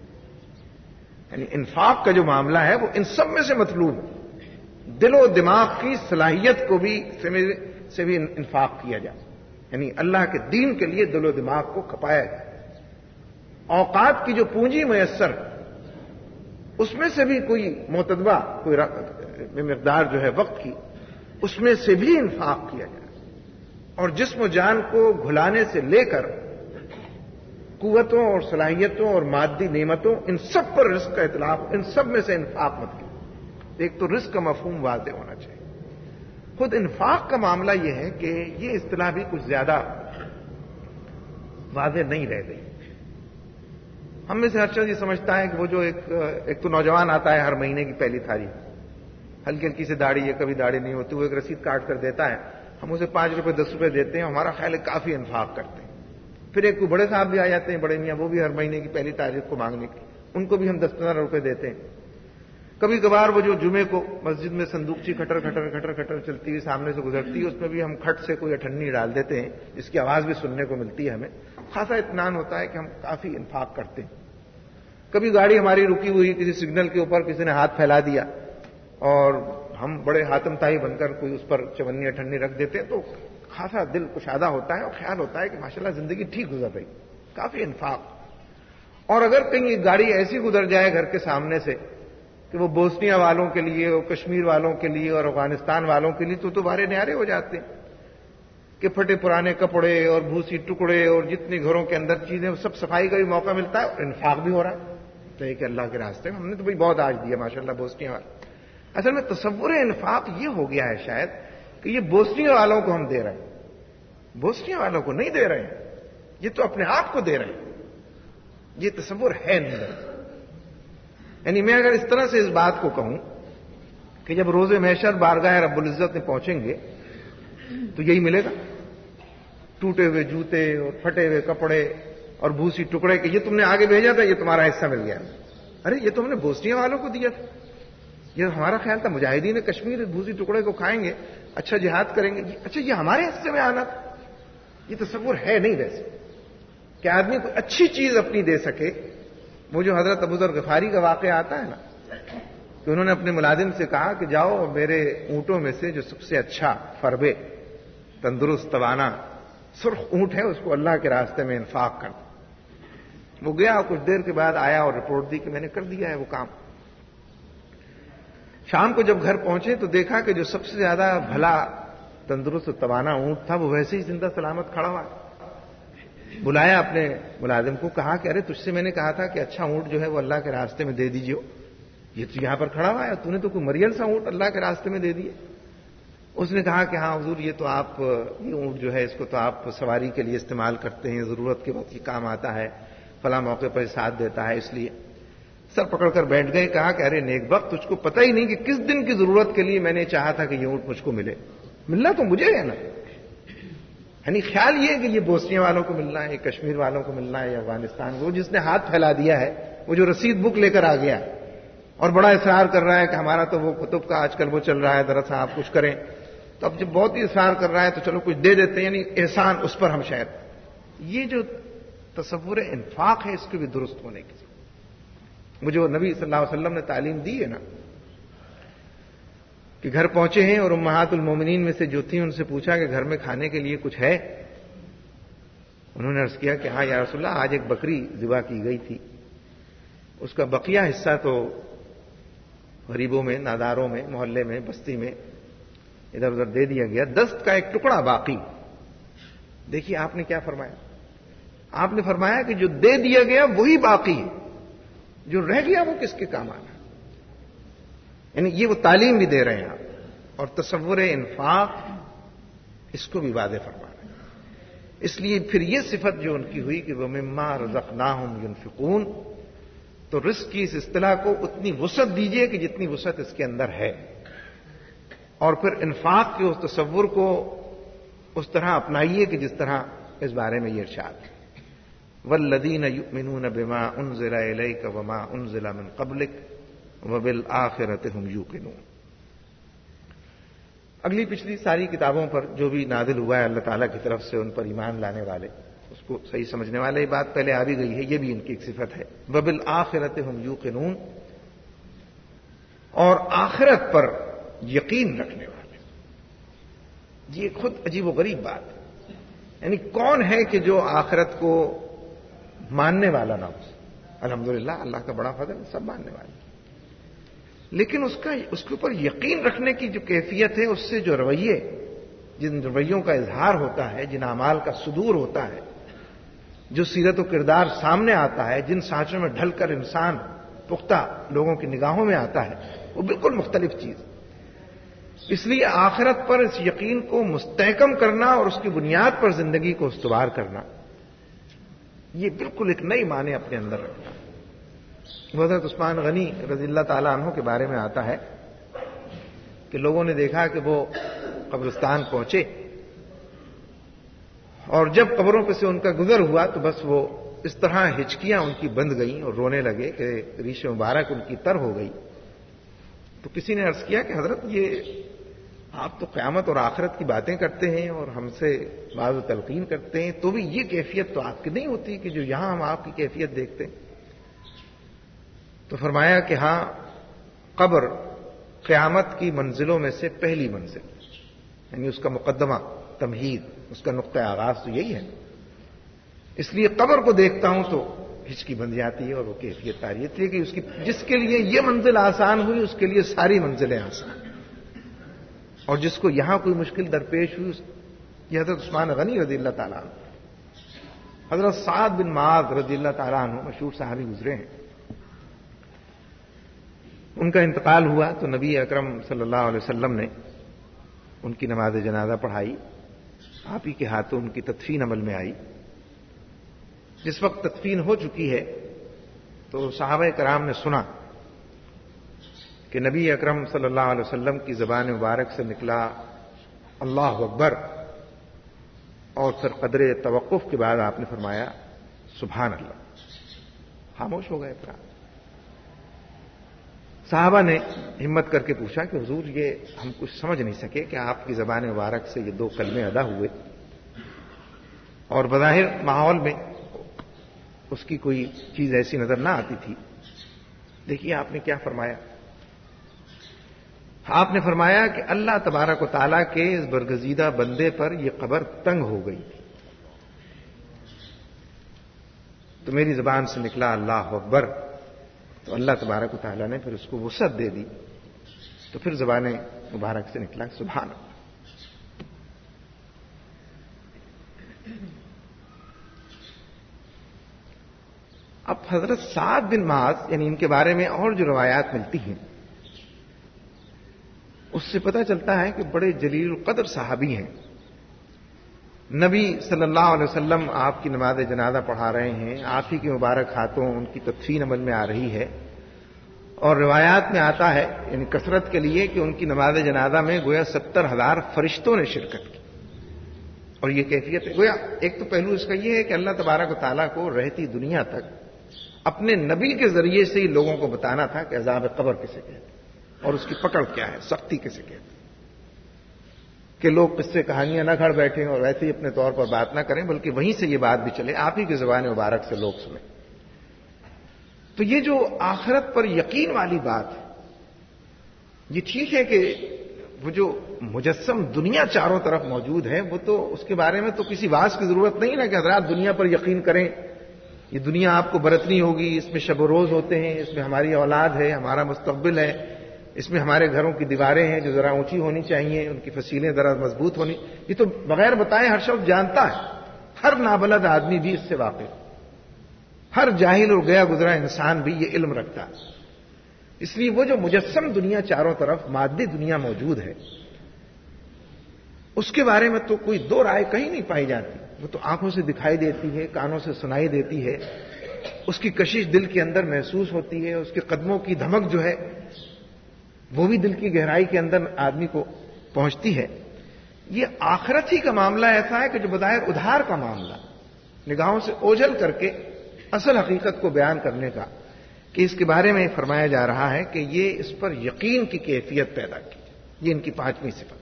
Speaker 1: یعنی انفاق کا جو معاملہ ہے وہ ان سب میں سے مطلوب ہے. دل و دماغ کی صلاحیت کو بھی سے بھی انفاق کیا جائے، یعنی اللہ کے دین کے لیے دل و دماغ کو کھپایا جائے. اوقات کی جو پونجی میسر اس میں سے بھی کوئی معتدبہ کوئی مقدار جو ہے وقت کی، اس میں سے بھی انفاق کیا جائے. اور جسم و جان کو گھلانے سے لے کر قوتوں اور صلاحیتوں اور مادی نعمتوں، ان سب پر رزق کا اطلاق، ان سب میں سے انفاق مت کیجیے. ایک تو رزق کا مفہوم واضح ہونا چاہیے. خود انفاق کا معاملہ یہ ہے کہ یہ اصطلاح بھی کچھ زیادہ واضح نہیں رہ گئی. ہم میں سے ہر شخص یہ سمجھتا ہے کہ وہ جو ایک ایک تو نوجوان آتا ہے ہر مہینے کی پہلی تاریخ، ہلکی ہلکی سے داڑھی ہے، کبھی داڑھی نہیں ہوتی، وہ ایک رسید کاٹ کر دیتا ہے، ہم اسے پانچ روپے دس روپے دیتے ہیں، ہمارا خیال ہے کافی انفاق کرتے ہیں. پھر ایک کوئی بڑے صاحب بھی آ جاتے ہیں، بڑے میاں، وہ بھی ہر مہینے کی پہلی تاریخ کو مانگنے کی، ان کو بھی ہم دس پندرہ روپے دیتے ہیں. کبھی کبھار وہ جو جمعے کو مسجد میں صندوقچی کھٹر کھٹر کھٹر کھٹر چلتی ہے، سامنے سے گزرتی ہے، اس میں بھی ہم کھٹ سے کوئی اٹھنی ڈال دیتے ہیں جس کی آواز بھی سننے کو ملتی ہے. ہمیں خاصا اطمینان ہوتا ہے کہ ہم کافی انفاق کرتے ہیں. کبھی گاڑی ہماری رکی ہوئی کسی سگنل کے اوپر کسی نے ہاتھ پھیلا دیا اور ہم بڑے حاتم تائی بن کر کوئی اس پر چونی اٹھنی رکھ دیتے ہیں، تو خاصا دل کشادہ ہوتا ہے اور خیال ہوتا ہے کہ ماشاءاللہ زندگی ٹھیک گزر رہی، کافی انفاق. اور اگر کہیں گاڑی ایسی گزر جائے گھر کے سامنے سے کہ وہ بوسنیا والوں کے لیے اور کشمیر والوں کے لیے اور افغانستان والوں کے لیے، تو دوبارے نیارے ہو جاتے ہیں کہ پھٹے پرانے کپڑے اور بھوسی ٹکڑے اور جتنے گھروں کے اندر چیزیں، سب صفائی کا بھی موقع ملتا ہے اور انفاق بھی ہو رہا ہے. تو کہ اللہ کے راستے میں ہم نے تو بھائی بہت آج دیا ماشاءاللہ بوسنیا والے. اصل میں تصور انفاق یہ ہو گیا ہے شاید کہ یہ بوسنیا والوں کو ہم دے رہے ہیں. بوسنیا والوں کو نہیں دے رہے ہیں, یہ تو اپنے آپ کو دے رہے ہیں. یہ تصور ہے نہیں. یعنی میں اگر اس طرح سے اس بات کو کہوں کہ جب روز محشر بارگاہ رب العزت میں پہنچیں گے تو یہی ملے گا, ٹوٹے ہوئے جوتے اور پھٹے ہوئے کپڑے اور بھوسی ٹکڑے کہ یہ تم نے آگے بھیجا تھا, یہ تمہارا حصہ مل گیا. ارے یہ تو ہم نے بوسنیا والوں کو دیا تھا, یہ ہمارا خیال تھا مجاہدین کشمیر بھوسی ٹکڑے کو کھائیں گے, اچھا جہاد کریں گے. اچھا یہ ہمارے حصے میں آنا تھا. یہ تصور ہے نہیں ویسے کہ آدمی کوئی اچھی چیز اپنی دے سکے. وہ جو حضرت ابو ذر غفاری کا واقعہ آتا ہے نا کہ انہوں نے اپنے ملازم سے کہا کہ جاؤ میرے اونٹوں میں سے جو سب سے اچھا فربے تندرست توانا سرخ اونٹ ہے اس کو اللہ کے راستے میں انفاق کر. وہ گیا, کچھ دیر کے بعد آیا اور رپورٹ دی کہ میں نے کر دیا ہے وہ کام. شام کو جب گھر پہنچے تو دیکھا کہ جو سب سے زیادہ بھلا تندرست توانا اونٹ تھا وہ ویسے ہی زندہ سلامت کھڑا ہوا. بلایا اپنے ملازم کو, کہا کہ ارے تجھ سے میں نے کہا تھا کہ اچھا اونٹ جو ہے وہ اللہ کے راستے میں دے دیجیے, یہ تو یہاں پر کھڑا ہوا ہے, تو نے تو کوئی مریل سا اونٹ اللہ کے راستے میں دے دیے. اس نے کہا کہ ہاں حضور یہ تو آپ یہ اونٹ جو ہے اس کو تو آپ سواری کے لیے استعمال کرتے ہیں, ضرورت کے وقت یہ کام آتا ہے, فلاں موقع پر ساتھ دیتا ہے, اس لیے. سر پکڑ کر بیٹھ گئے, کہا کہ ارے نیک بخت تجھ کو پتہ ہی نہیں کہ کس دن کی ضرورت کے لیے میں نے چاہا تھا کہ یہ اونٹ مجھ کو ملے. ملنا تو مجھے ہے نا. یعنی خیال یہ ہے کہ یہ بوسنیا والوں کو ملنا ہے, کشمیر والوں کو ملنا ہے, یا افغانستان کو. جس نے ہاتھ پھیلا دیا ہے وہ جو رسید بک لے کر آ گیا اور بڑا اصرار کر رہا ہے کہ ہمارا تو وہ کتب کا آج کل وہ چل رہا ہے, ذرا سا آپ کچھ کریں. تو اب جب بہت ہی اصرار کر رہا ہے تو چلو کچھ دے دیتے ہیں, یعنی احسان اس پر ہم شاید. یہ جو تصور انفاق ہے اس کو بھی درست ہونے کی مجھے وہ نبی صلی اللہ علیہ وسلم نے تعلیم دی ہے نا کہ گھر پہنچے ہیں اور امہات المومنین میں سے جو تھیں ان سے پوچھا کہ گھر میں کھانے کے لیے کچھ ہے. انہوں نے عرض کیا کہ ہاں یا رسول اللہ آج ایک بکری ذبح کی گئی تھی, اس کا بقیہ حصہ تو غریبوں میں, ناداروں میں, محلے میں, بستی میں ادھر ادھر دے دیا گیا, دست کا ایک ٹکڑا باقی. دیکھیے آپ نے کیا فرمایا, آپ نے فرمایا کہ جو دے دیا گیا وہی باقی ہے, جو رہ گیا وہ کس کے کام آنا. یعنی یہ وہ تعلیم بھی دے رہے ہیں آپ, اور تصور انفاق اس کو بھی واضح فرما رہے ہیں. اس لیے پھر یہ صفت جو ان کی ہوئی کہ وہ مما رزقناہم ينفقون, تو رزق کی اس اصطلاح کو اتنی وسعت دیجیے کہ جتنی وسعت اس کے اندر ہے, اور پھر انفاق کے اس تصور کو اس طرح اپنائیے کہ جس طرح اس بارے میں یہ ارشاد ہے, والذین یؤمنون بما انزل الیک وما انزل من قبلک وبالآخرۃ هم یوقنون. اگلی پچھلی ساری کتابوں پر جو بھی نازل ہوا ہے اللہ تعالیٰ کی طرف سے ان پر ایمان لانے والے, اس کو صحیح سمجھنے والے, یہ بات پہلے آ بھی گئی ہے, یہ بھی ان کی ایک صفت ہے. وبالآخرۃ هم یوقنون, اور آخرت پر یقین رکھنے والے. یہ خود عجیب و غریب بات ہے. یعنی کون ہے کہ جو آخرت کو ماننے والا نہ ہو. الحمدللہ اللہ کا بڑا فضل, سب ماننے والے, لیکن اس کا اس کے اوپر یقین رکھنے کی جو کیفیت ہے, اس سے جو رویے, جن رویوں کا اظہار ہوتا ہے, جن اعمال کا صدور ہوتا ہے, جو سیرت و کردار سامنے آتا ہے, جن سانچوں میں ڈھل کر انسان پختہ لوگوں کی نگاہوں میں آتا ہے, وہ بالکل مختلف چیز. اس لیے آخرت پر اس یقین کو مستحکم کرنا اور اس کی بنیاد پر زندگی کو استوار کرنا, یہ بالکل ایک نئی معنی اپنے اندر رکھتا ہے. حضرت عثمان غنی رضی اللہ تعالیٰ عنہ کے بارے میں آتا ہے کہ لوگوں نے دیکھا کہ وہ قبرستان پہنچے اور جب قبروں پہ سے ان کا گزر ہوا تو بس وہ اس طرح ہچکیاں ان کی بند گئیں اور رونے لگے کہ ریش مبارک ان کی تر ہو گئی. تو کسی نے عرض کیا کہ حضرت یہ آپ تو قیامت اور آخرت کی باتیں کرتے ہیں اور ہم سے بعض تلقین کرتے ہیں, تو بھی یہ کیفیت تو آپ کی نہیں ہوتی کہ جو یہاں ہم آپ کی کیفیت دیکھتے ہیں. تو فرمایا کہ ہاں, قبر قیامت کی منزلوں میں سے پہلی منزل, یعنی اس کا مقدمہ تمہید, اس کا نقطہ آغاز تو یہی ہے. اس لیے قبر کو دیکھتا ہوں تو ہچکی بن جاتی ہے اور وہ کیفیت آ رہی ہے. اس لیے کہ اس کی جس کے لیے یہ منزل آسان ہوئی اس کے لیے ساری منزلیں آسان, اور جس کو یہاں کوئی مشکل درپیش ہوئی, یہ حضرت عثمان غنی رضی اللہ تعالیٰ عنہ. حضرت سعد بن معاذ رضی اللہ تعالیٰ عنہ مشہور صحابی گزرے ہیں, ان کا انتقال ہوا تو نبی اکرم صلی اللہ علیہ وسلم نے ان کی نماز جنازہ پڑھائی، آپ ہی کے ہاتھوں ان کی تدفین عمل میں آئی۔ جس وقت تدفین ہو چکی ہے تو صحابہ کرام نے سنا کہ نبی اکرم صلی اللہ علیہ وسلم کی زبان مبارک سے نکلا اللہ اکبر، اور پھر قدر توقف کے بعد آپ نے فرمایا سبحان اللہ۔ خاموش ہو گئے پھر آپ۔ صحابہ نے ہمت کر کے پوچھا کہ حضور یہ ہم کچھ سمجھ نہیں سکے کہ آپ کی زبان مبارک سے یہ دو کلمے ادا ہوئے، اور بظاہر ماحول میں اس کی کوئی چیز ایسی نظر نہ آتی تھی۔ دیکھیے آپ نے کیا فرمایا۔ آپ نے فرمایا کہ اللہ تبارک و تعالیٰ کے اس برگزیدہ بندے پر یہ قبر تنگ ہو گئی تھی، تو میری زبان سے نکلا اللہ اکبر، تو اللہ تبارک و تعالیٰ نے پھر اس کو وسعت دے دی، تو پھر زبان مبارک سے نکلا سبحان اللہ۔ اب حضرت سعد بن معاذ یعنی ان کے بارے میں اور جو روایات ملتی ہیں اس سے پتہ چلتا ہے کہ بڑے جلیل القدر صحابی ہیں۔ نبی صلی اللہ علیہ وسلم آپ کی نماز جنازہ پڑھا رہے ہیں، آپ ہی کے مبارک ہاتھوں ان کی تدفین عمل میں آ رہی ہے، اور روایات میں آتا ہے یعنی کثرت کے لیے کہ ان کی نماز جنازہ میں گویا ستر ہزار فرشتوں نے شرکت کی، اور یہ کیفیت ہے۔ گویا ایک تو پہلو اس کا یہ ہے کہ اللہ تبارک و تعالیٰ کو رہتی دنیا تک اپنے نبی کے ذریعے سے ہی لوگوں کو بتانا تھا کہ عذاب قبر کسے کہتے ہیں اور اس کی پکڑ کیا ہے، سختی کسے کہتے ہیں، کہ لوگ قصے کہانیاں نہ گھڑ بیٹھیں اور ویسے ہی اپنے طور پر بات نہ کریں، بلکہ وہیں سے یہ بات بھی چلے، آپ ہی کی زبان مبارک سے لوگ سنیں۔ تو یہ جو آخرت پر یقین والی بات ہے، یہ ٹھیک ہے کہ وہ جو مجسم دنیا چاروں طرف موجود ہے وہ تو اس کے بارے میں تو کسی واس کی ضرورت نہیں نا کہ حضرات دنیا پر یقین کریں، یہ دنیا آپ کو برتنی ہوگی، اس میں شب و روز ہوتے ہیں، اس میں ہماری اولاد ہے، ہمارا مستقبل ہے، اس میں ہمارے گھروں کی دیواریں ہیں جو ذرا اونچی ہونی چاہیے، ان کی فصیلیں ذرا مضبوط ہونی، یہ تو بغیر بتائے ہر شخص جانتا ہے، ہر نابلد آدمی بھی اس سے واقف، ہر جاہل اور گیا گزرا انسان بھی یہ علم رکھتا ہے۔ اس لیے وہ جو مجسم دنیا چاروں طرف مادی دنیا موجود ہے اس کے بارے میں تو کوئی دو رائے کہیں نہیں پائی جاتی، وہ تو آنکھوں سے دکھائی دیتی ہے، کانوں سے سنائی دیتی ہے، اس کی کشش دل کے اندر محسوس ہوتی ہے، اس کے قدموں کی دھمک جو ہے وہ بھی دل کی گہرائی کے اندر آدمی کو پہنچتی ہے۔ یہ آخرت ہی کا معاملہ ایسا ہے کہ جو بظاہر ادھار کا معاملہ، نگاہوں سے اوجھل کر کے اصل حقیقت کو بیان کرنے کا، کہ اس کے بارے میں فرمایا جا رہا ہے کہ یہ اس پر یقین کی کیفیت پیدا کی، یہ ان کی پانچویں صفت۔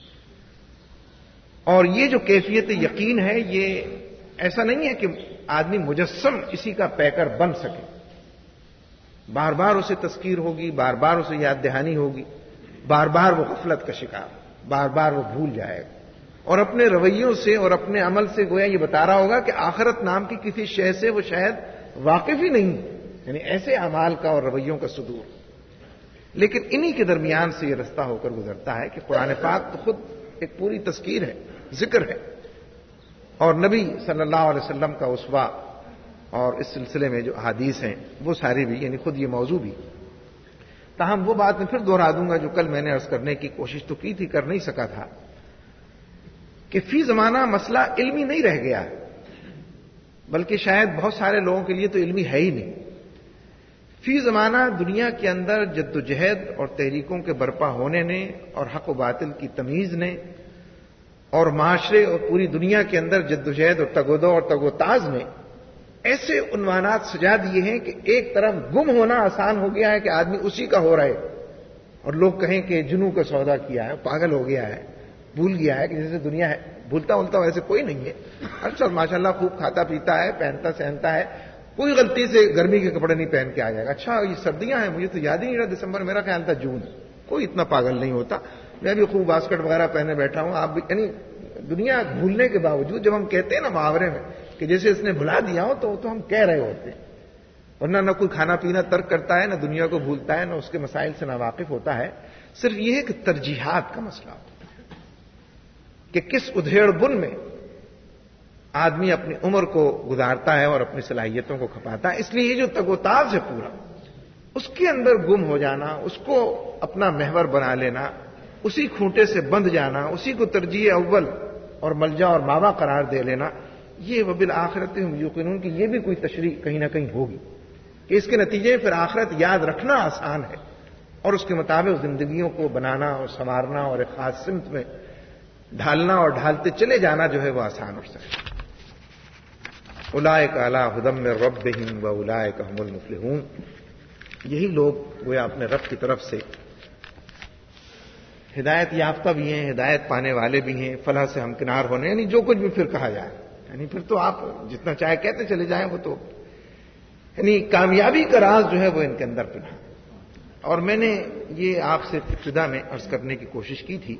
Speaker 1: اور یہ جو کیفیت یقین ہے یہ ایسا نہیں ہے کہ آدمی مجسم اسی کا پیکر بن سکے، بار بار اسے تذکیر ہوگی، بار بار اسے یاد دہانی ہوگی، بار بار وہ غفلت کا شکار، بار بار وہ بھول جائے گا، اور اپنے رویوں سے اور اپنے عمل سے گویا یہ بتا رہا ہوگا کہ آخرت نام کی کسی شے سے وہ شاید واقف ہی نہیں، یعنی ایسے اعمال کا اور رویوں کا صدور۔ لیکن انہی کے درمیان سے یہ رستہ ہو کر گزرتا ہے کہ قرآن پاک تو خود ایک پوری تذکیر ہے، ذکر ہے، اور نبی صلی اللہ علیہ وسلم کا اسوہ اور اس سلسلے میں جو احادیث ہیں وہ ساری بھی، یعنی خود یہ موضوع بھی۔ تاہم وہ بات میں پھر دوہرا دوں گا جو کل میں نے عرض کرنے کی کوشش تو کی تھی، کر نہیں سکا تھا، کہ فی زمانہ مسئلہ علمی نہیں رہ گیا ہے، بلکہ شاید بہت سارے لوگوں کے لیے تو علمی ہے ہی نہیں۔ فی زمانہ دنیا کے اندر جد و جہد اور تحریکوں کے برپا ہونے نے اور حق و باطل کی تمیز نے اور معاشرے اور پوری دنیا کے اندر جد و جہد اور تگ و دو اور تگ و تاز میں ایسے عنوانات سجا دیے ہیں کہ ایک طرف گم ہونا آسان ہو گیا ہے کہ آدمی اسی کا ہو رہا ہے، اور لوگ کہیں کہ جنوں کا سودا کیا ہے، پاگل ہو گیا ہے، بھول گیا ہے کہ جیسے دنیا ہے، بھولتا بھولتا ویسے کوئی نہیں ہے، ہر شخص ماشاءاللہ خوب کھاتا پیتا ہے، پہنتا سہنتا ہے، کوئی غلطی سے گرمی کے کپڑے نہیں پہن کے آ جائے گا، اچھا یہ سردیاں ہیں مجھے تو یاد ہی نہیں رہا دسمبر، میرا خیال تھا جون، کوئی اتنا پاگل نہیں ہوتا، میں بھی خوب باسکٹ وغیرہ پہنے بیٹھا ہوں، آپ بھی، یعنی دنیا بھولنے کے باوجود جب ہم کہتے ہیں نا محاورے میں کہ جیسے اس نے بھلا دیا ہو تو تو ہم کہہ رہے ہوتے ہیں، ورنہ نہ کوئی کھانا پینا ترک کرتا ہے، نہ دنیا کو بھولتا ہے، نہ اس کے مسائل سے ناواقف ہوتا ہے، صرف یہ ہے کہ ترجیحات کا مسئلہ ہوتا ہے کہ کس ادھیڑ بن میں آدمی اپنی عمر کو گزارتا ہے اور اپنی صلاحیتوں کو کھپاتا ہے۔ اس لیے یہ جو تگ و تاز ہے پورا، اس کے اندر گم ہو جانا، اس کو اپنا محور بنا لینا، اسی کھوٹے سے بندھ جانا، اسی کو ترجیح اول اور ملجا اور ماوا قرار دے لینا، یہ وبالآخرۃ ہم یوقنون کی یہ بھی کوئی تشریح کہیں نہ کہیں ہوگی کہ اس کے نتیجے میں پھر آخرت یاد رکھنا آسان ہے اور اس کے مطابق زندگیوں کو بنانا اور سنوارنا اور ایک خاص سمت میں ڈھالنا اور ڈھالتے چلے جانا جو ہے وہ آسان اور سہل۔ اولئک علی ھدی من ربہم واولئک ھم المفلحون، یہی لوگ گویا اپنے رب کی طرف سے ہدایت یافتہ بھی ہیں، ہدایت پانے والے بھی ہیں، فلاح سے ہمکنار ہونے، یعنی جو کچھ بھی پھر کہا جائے، یعنی پھر تو آپ جتنا چاہے کہتے چلے جائیں، وہ تو یعنی کامیابی کا راز جو ہے وہ ان کے اندر پنہا۔ اور میں نے یہ آپ سے ابتدا میں عرض کرنے کی کوشش کی تھی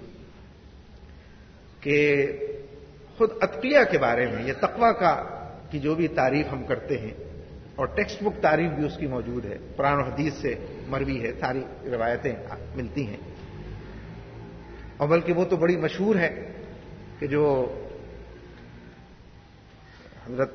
Speaker 1: کہ خود اتقیہ کے بارے میں، یہ تقویٰ کا کی جو بھی تعریف ہم کرتے ہیں، اور ٹیکسٹ بک تعریف بھی اس کی موجود ہے، قرآن و حدیث سے مروی ہے، ساری روایتیں ملتی ہیں، اور بلکہ وہ تو بڑی مشہور ہے کہ جو حضرت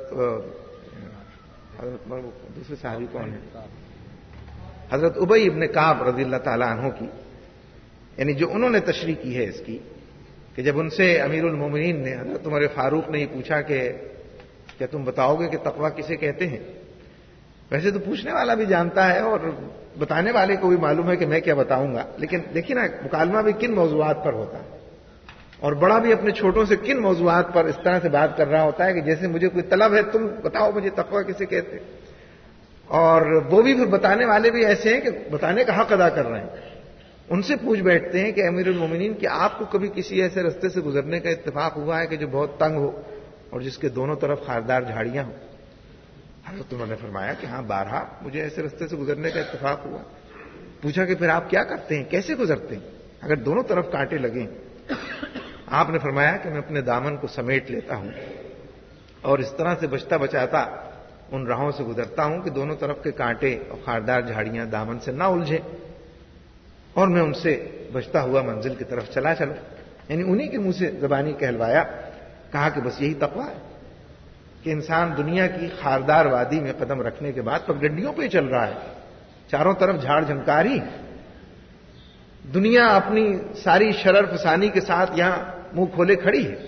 Speaker 1: حضرت دوسرے صحابی کون ہے، حضرت ابی ابن کعب رضی اللہ تعالیٰ عنہ کی، یعنی جو انہوں نے تشریح کی ہے اس کی، کہ جب ان سے امیر المومنین نے حضرت عمر فاروق نے یہ پوچھا کہ کیا تم بتاؤ گے کہ تقویٰ کسے کہتے ہیں؟ ویسے تو پوچھنے والا بھی جانتا ہے اور بتانے والے کو بھی معلوم ہے کہ میں کیا بتاؤں گا، لیکن دیکھیے نا مکالمہ بھی کن موضوعات پر ہوتا ہے، اور بڑا بھی اپنے چھوٹوں سے کن موضوعات پر اس طرح سے بات کر رہا ہوتا ہے کہ جیسے مجھے کوئی طلب ہے، تم بتاؤ مجھے تقویٰ کسے کہتے ہیں، اور وہ بھی پھر بتانے والے بھی ایسے ہیں کہ بتانے کا حق ادا کر رہے ہیں، ان سے پوچھ بیٹھتے ہیں کہ امیر المومنین کہ آپ کو کبھی کسی ایسے رستے سے گزرنے کا اتفاق ہوا ہے کہ جو بہت تنگ ہو اور جس کے دونوں طرف خاردار جھاڑیاں ہوں؟ حضرت انہوں نے فرمایا کہ ہاں بارہا مجھے ایسے رستے سے گزرنے کا اتفاق ہوا۔ پوچھا کہ پھر آپ کیا کرتے ہیں، کیسے گزرتے ہیں اگر دونوں طرف کانٹے لگیں؟ آپ نے فرمایا کہ میں اپنے دامن کو سمیٹ لیتا ہوں اور اس طرح سے بچتا بچاتا ان راہوں سے گزرتا ہوں کہ دونوں طرف کے کانٹے اور خاردار جھاڑیاں دامن سے نہ الجھیں، اور میں ان سے بچتا ہوا منزل کی طرف چلا چلا، یعنی انہی کے منہ سے زبانی کہلوایا، کہا کہ بس یہی تقویٰ ہے کہ انسان دنیا کی خاردار وادی میں قدم رکھنے کے بعد پگڈنڈیوں پہ چل رہا ہے، چاروں طرف جھاڑ جھنکار ہی، دنیا اپنی ساری شرر فسانی کے ساتھ یہاں منہ کھولے کھڑی ہے،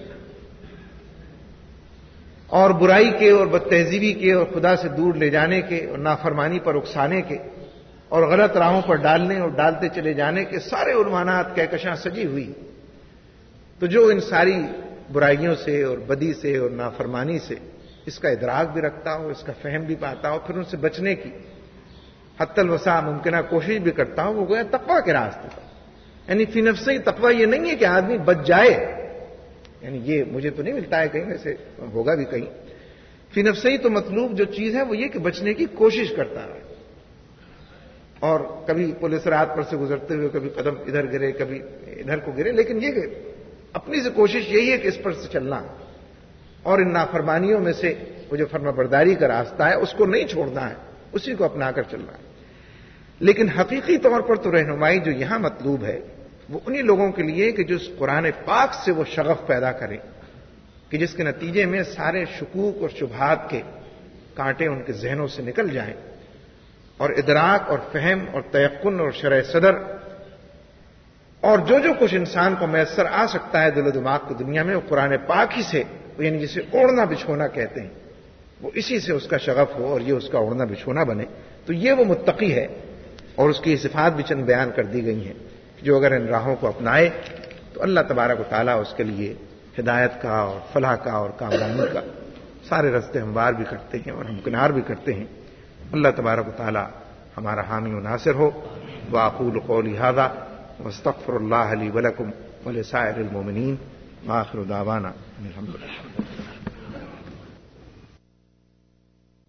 Speaker 1: اور برائی کے اور بد تہذیبی کے اور خدا سے دور لے جانے کے اور نافرمانی پر اکسانے کے اور غلط راہوں پر ڈالنے اور ڈالتے چلے جانے کے سارے عنوانات کہکشاں سجی ہوئی۔ تو جو ان ساری برائیوں سے اور بدی سے اور نافرمانی سے اس کا ادراک بھی رکھتا ہو، اس کا فہم بھی پاتا ہو، پھر ان سے بچنے کی حتی الوسع ممکنہ کوشش بھی کرتا ہو، وہ گویا تقویٰ کے راستے پر، یعنی فی نفسہ تقویٰ یہ نہیں ہے کہ آدمی بچ جائے، یعنی یہ مجھے تو نہیں ملتا ہے کہیں، ویسے ہوگا بھی کہیں، فی نفسہ ہی تو مطلوب جو چیز ہے وہ یہ کہ بچنے کی کوشش کرتا ہے، اور کبھی پولیس رات پر سے گزرتے ہوئے کبھی قدم ادھر گرے کبھی ادھر کو گرے، لیکن یہ کہ اپنی سے کوشش یہی ہے کہ اس پر سے چلنا اور ان نافرمانیوں میں سے وہ جو فرما برداری کا راستہ ہے اس کو نہیں چھوڑنا ہے، اسی کو اپنا کر چلنا ہے۔ لیکن حقیقی طور پر تو رہنمائی جو یہاں مطلوب ہے وہ انہی لوگوں کے لیے کہ جو اس قرآن پاک سے وہ شغف پیدا کریں کہ جس کے نتیجے میں سارے شکوک اور شبہات کے کانٹے ان کے ذہنوں سے نکل جائیں، اور ادراک اور فہم اور تیقن اور شرح صدر اور جو جو کچھ انسان کو میسر آ سکتا ہے دل و دماغ کی دنیا میں وہ قرآن پاک ہی سے، یعنی جسے اوڑھنا بچھونا کہتے ہیں، وہ اسی سے اس کا شغف ہو اور یہ اس کا اوڑھنا بچھونا بنے، تو یہ وہ متقی ہے، اور اس کی صفات بھی چند بیان کر دی گئی ہیں جو اگر ان راہوں کو اپنائے تو اللہ تبارک و تعالیٰ اس کے لیے ہدایت کا اور فلاح کا اور کامرانی کا سارے راستے ہموار بھی کرتے ہیں اور ہمکنار بھی کرتے ہیں۔ اللہ تبارک و تعالیٰ ہمارا حامی و ناصر ہو۔ وأقول قولی ھذا واستغفر اللہ لی ولکم ولسائر المؤمنین وآخر دعوانا الحمد للہ۔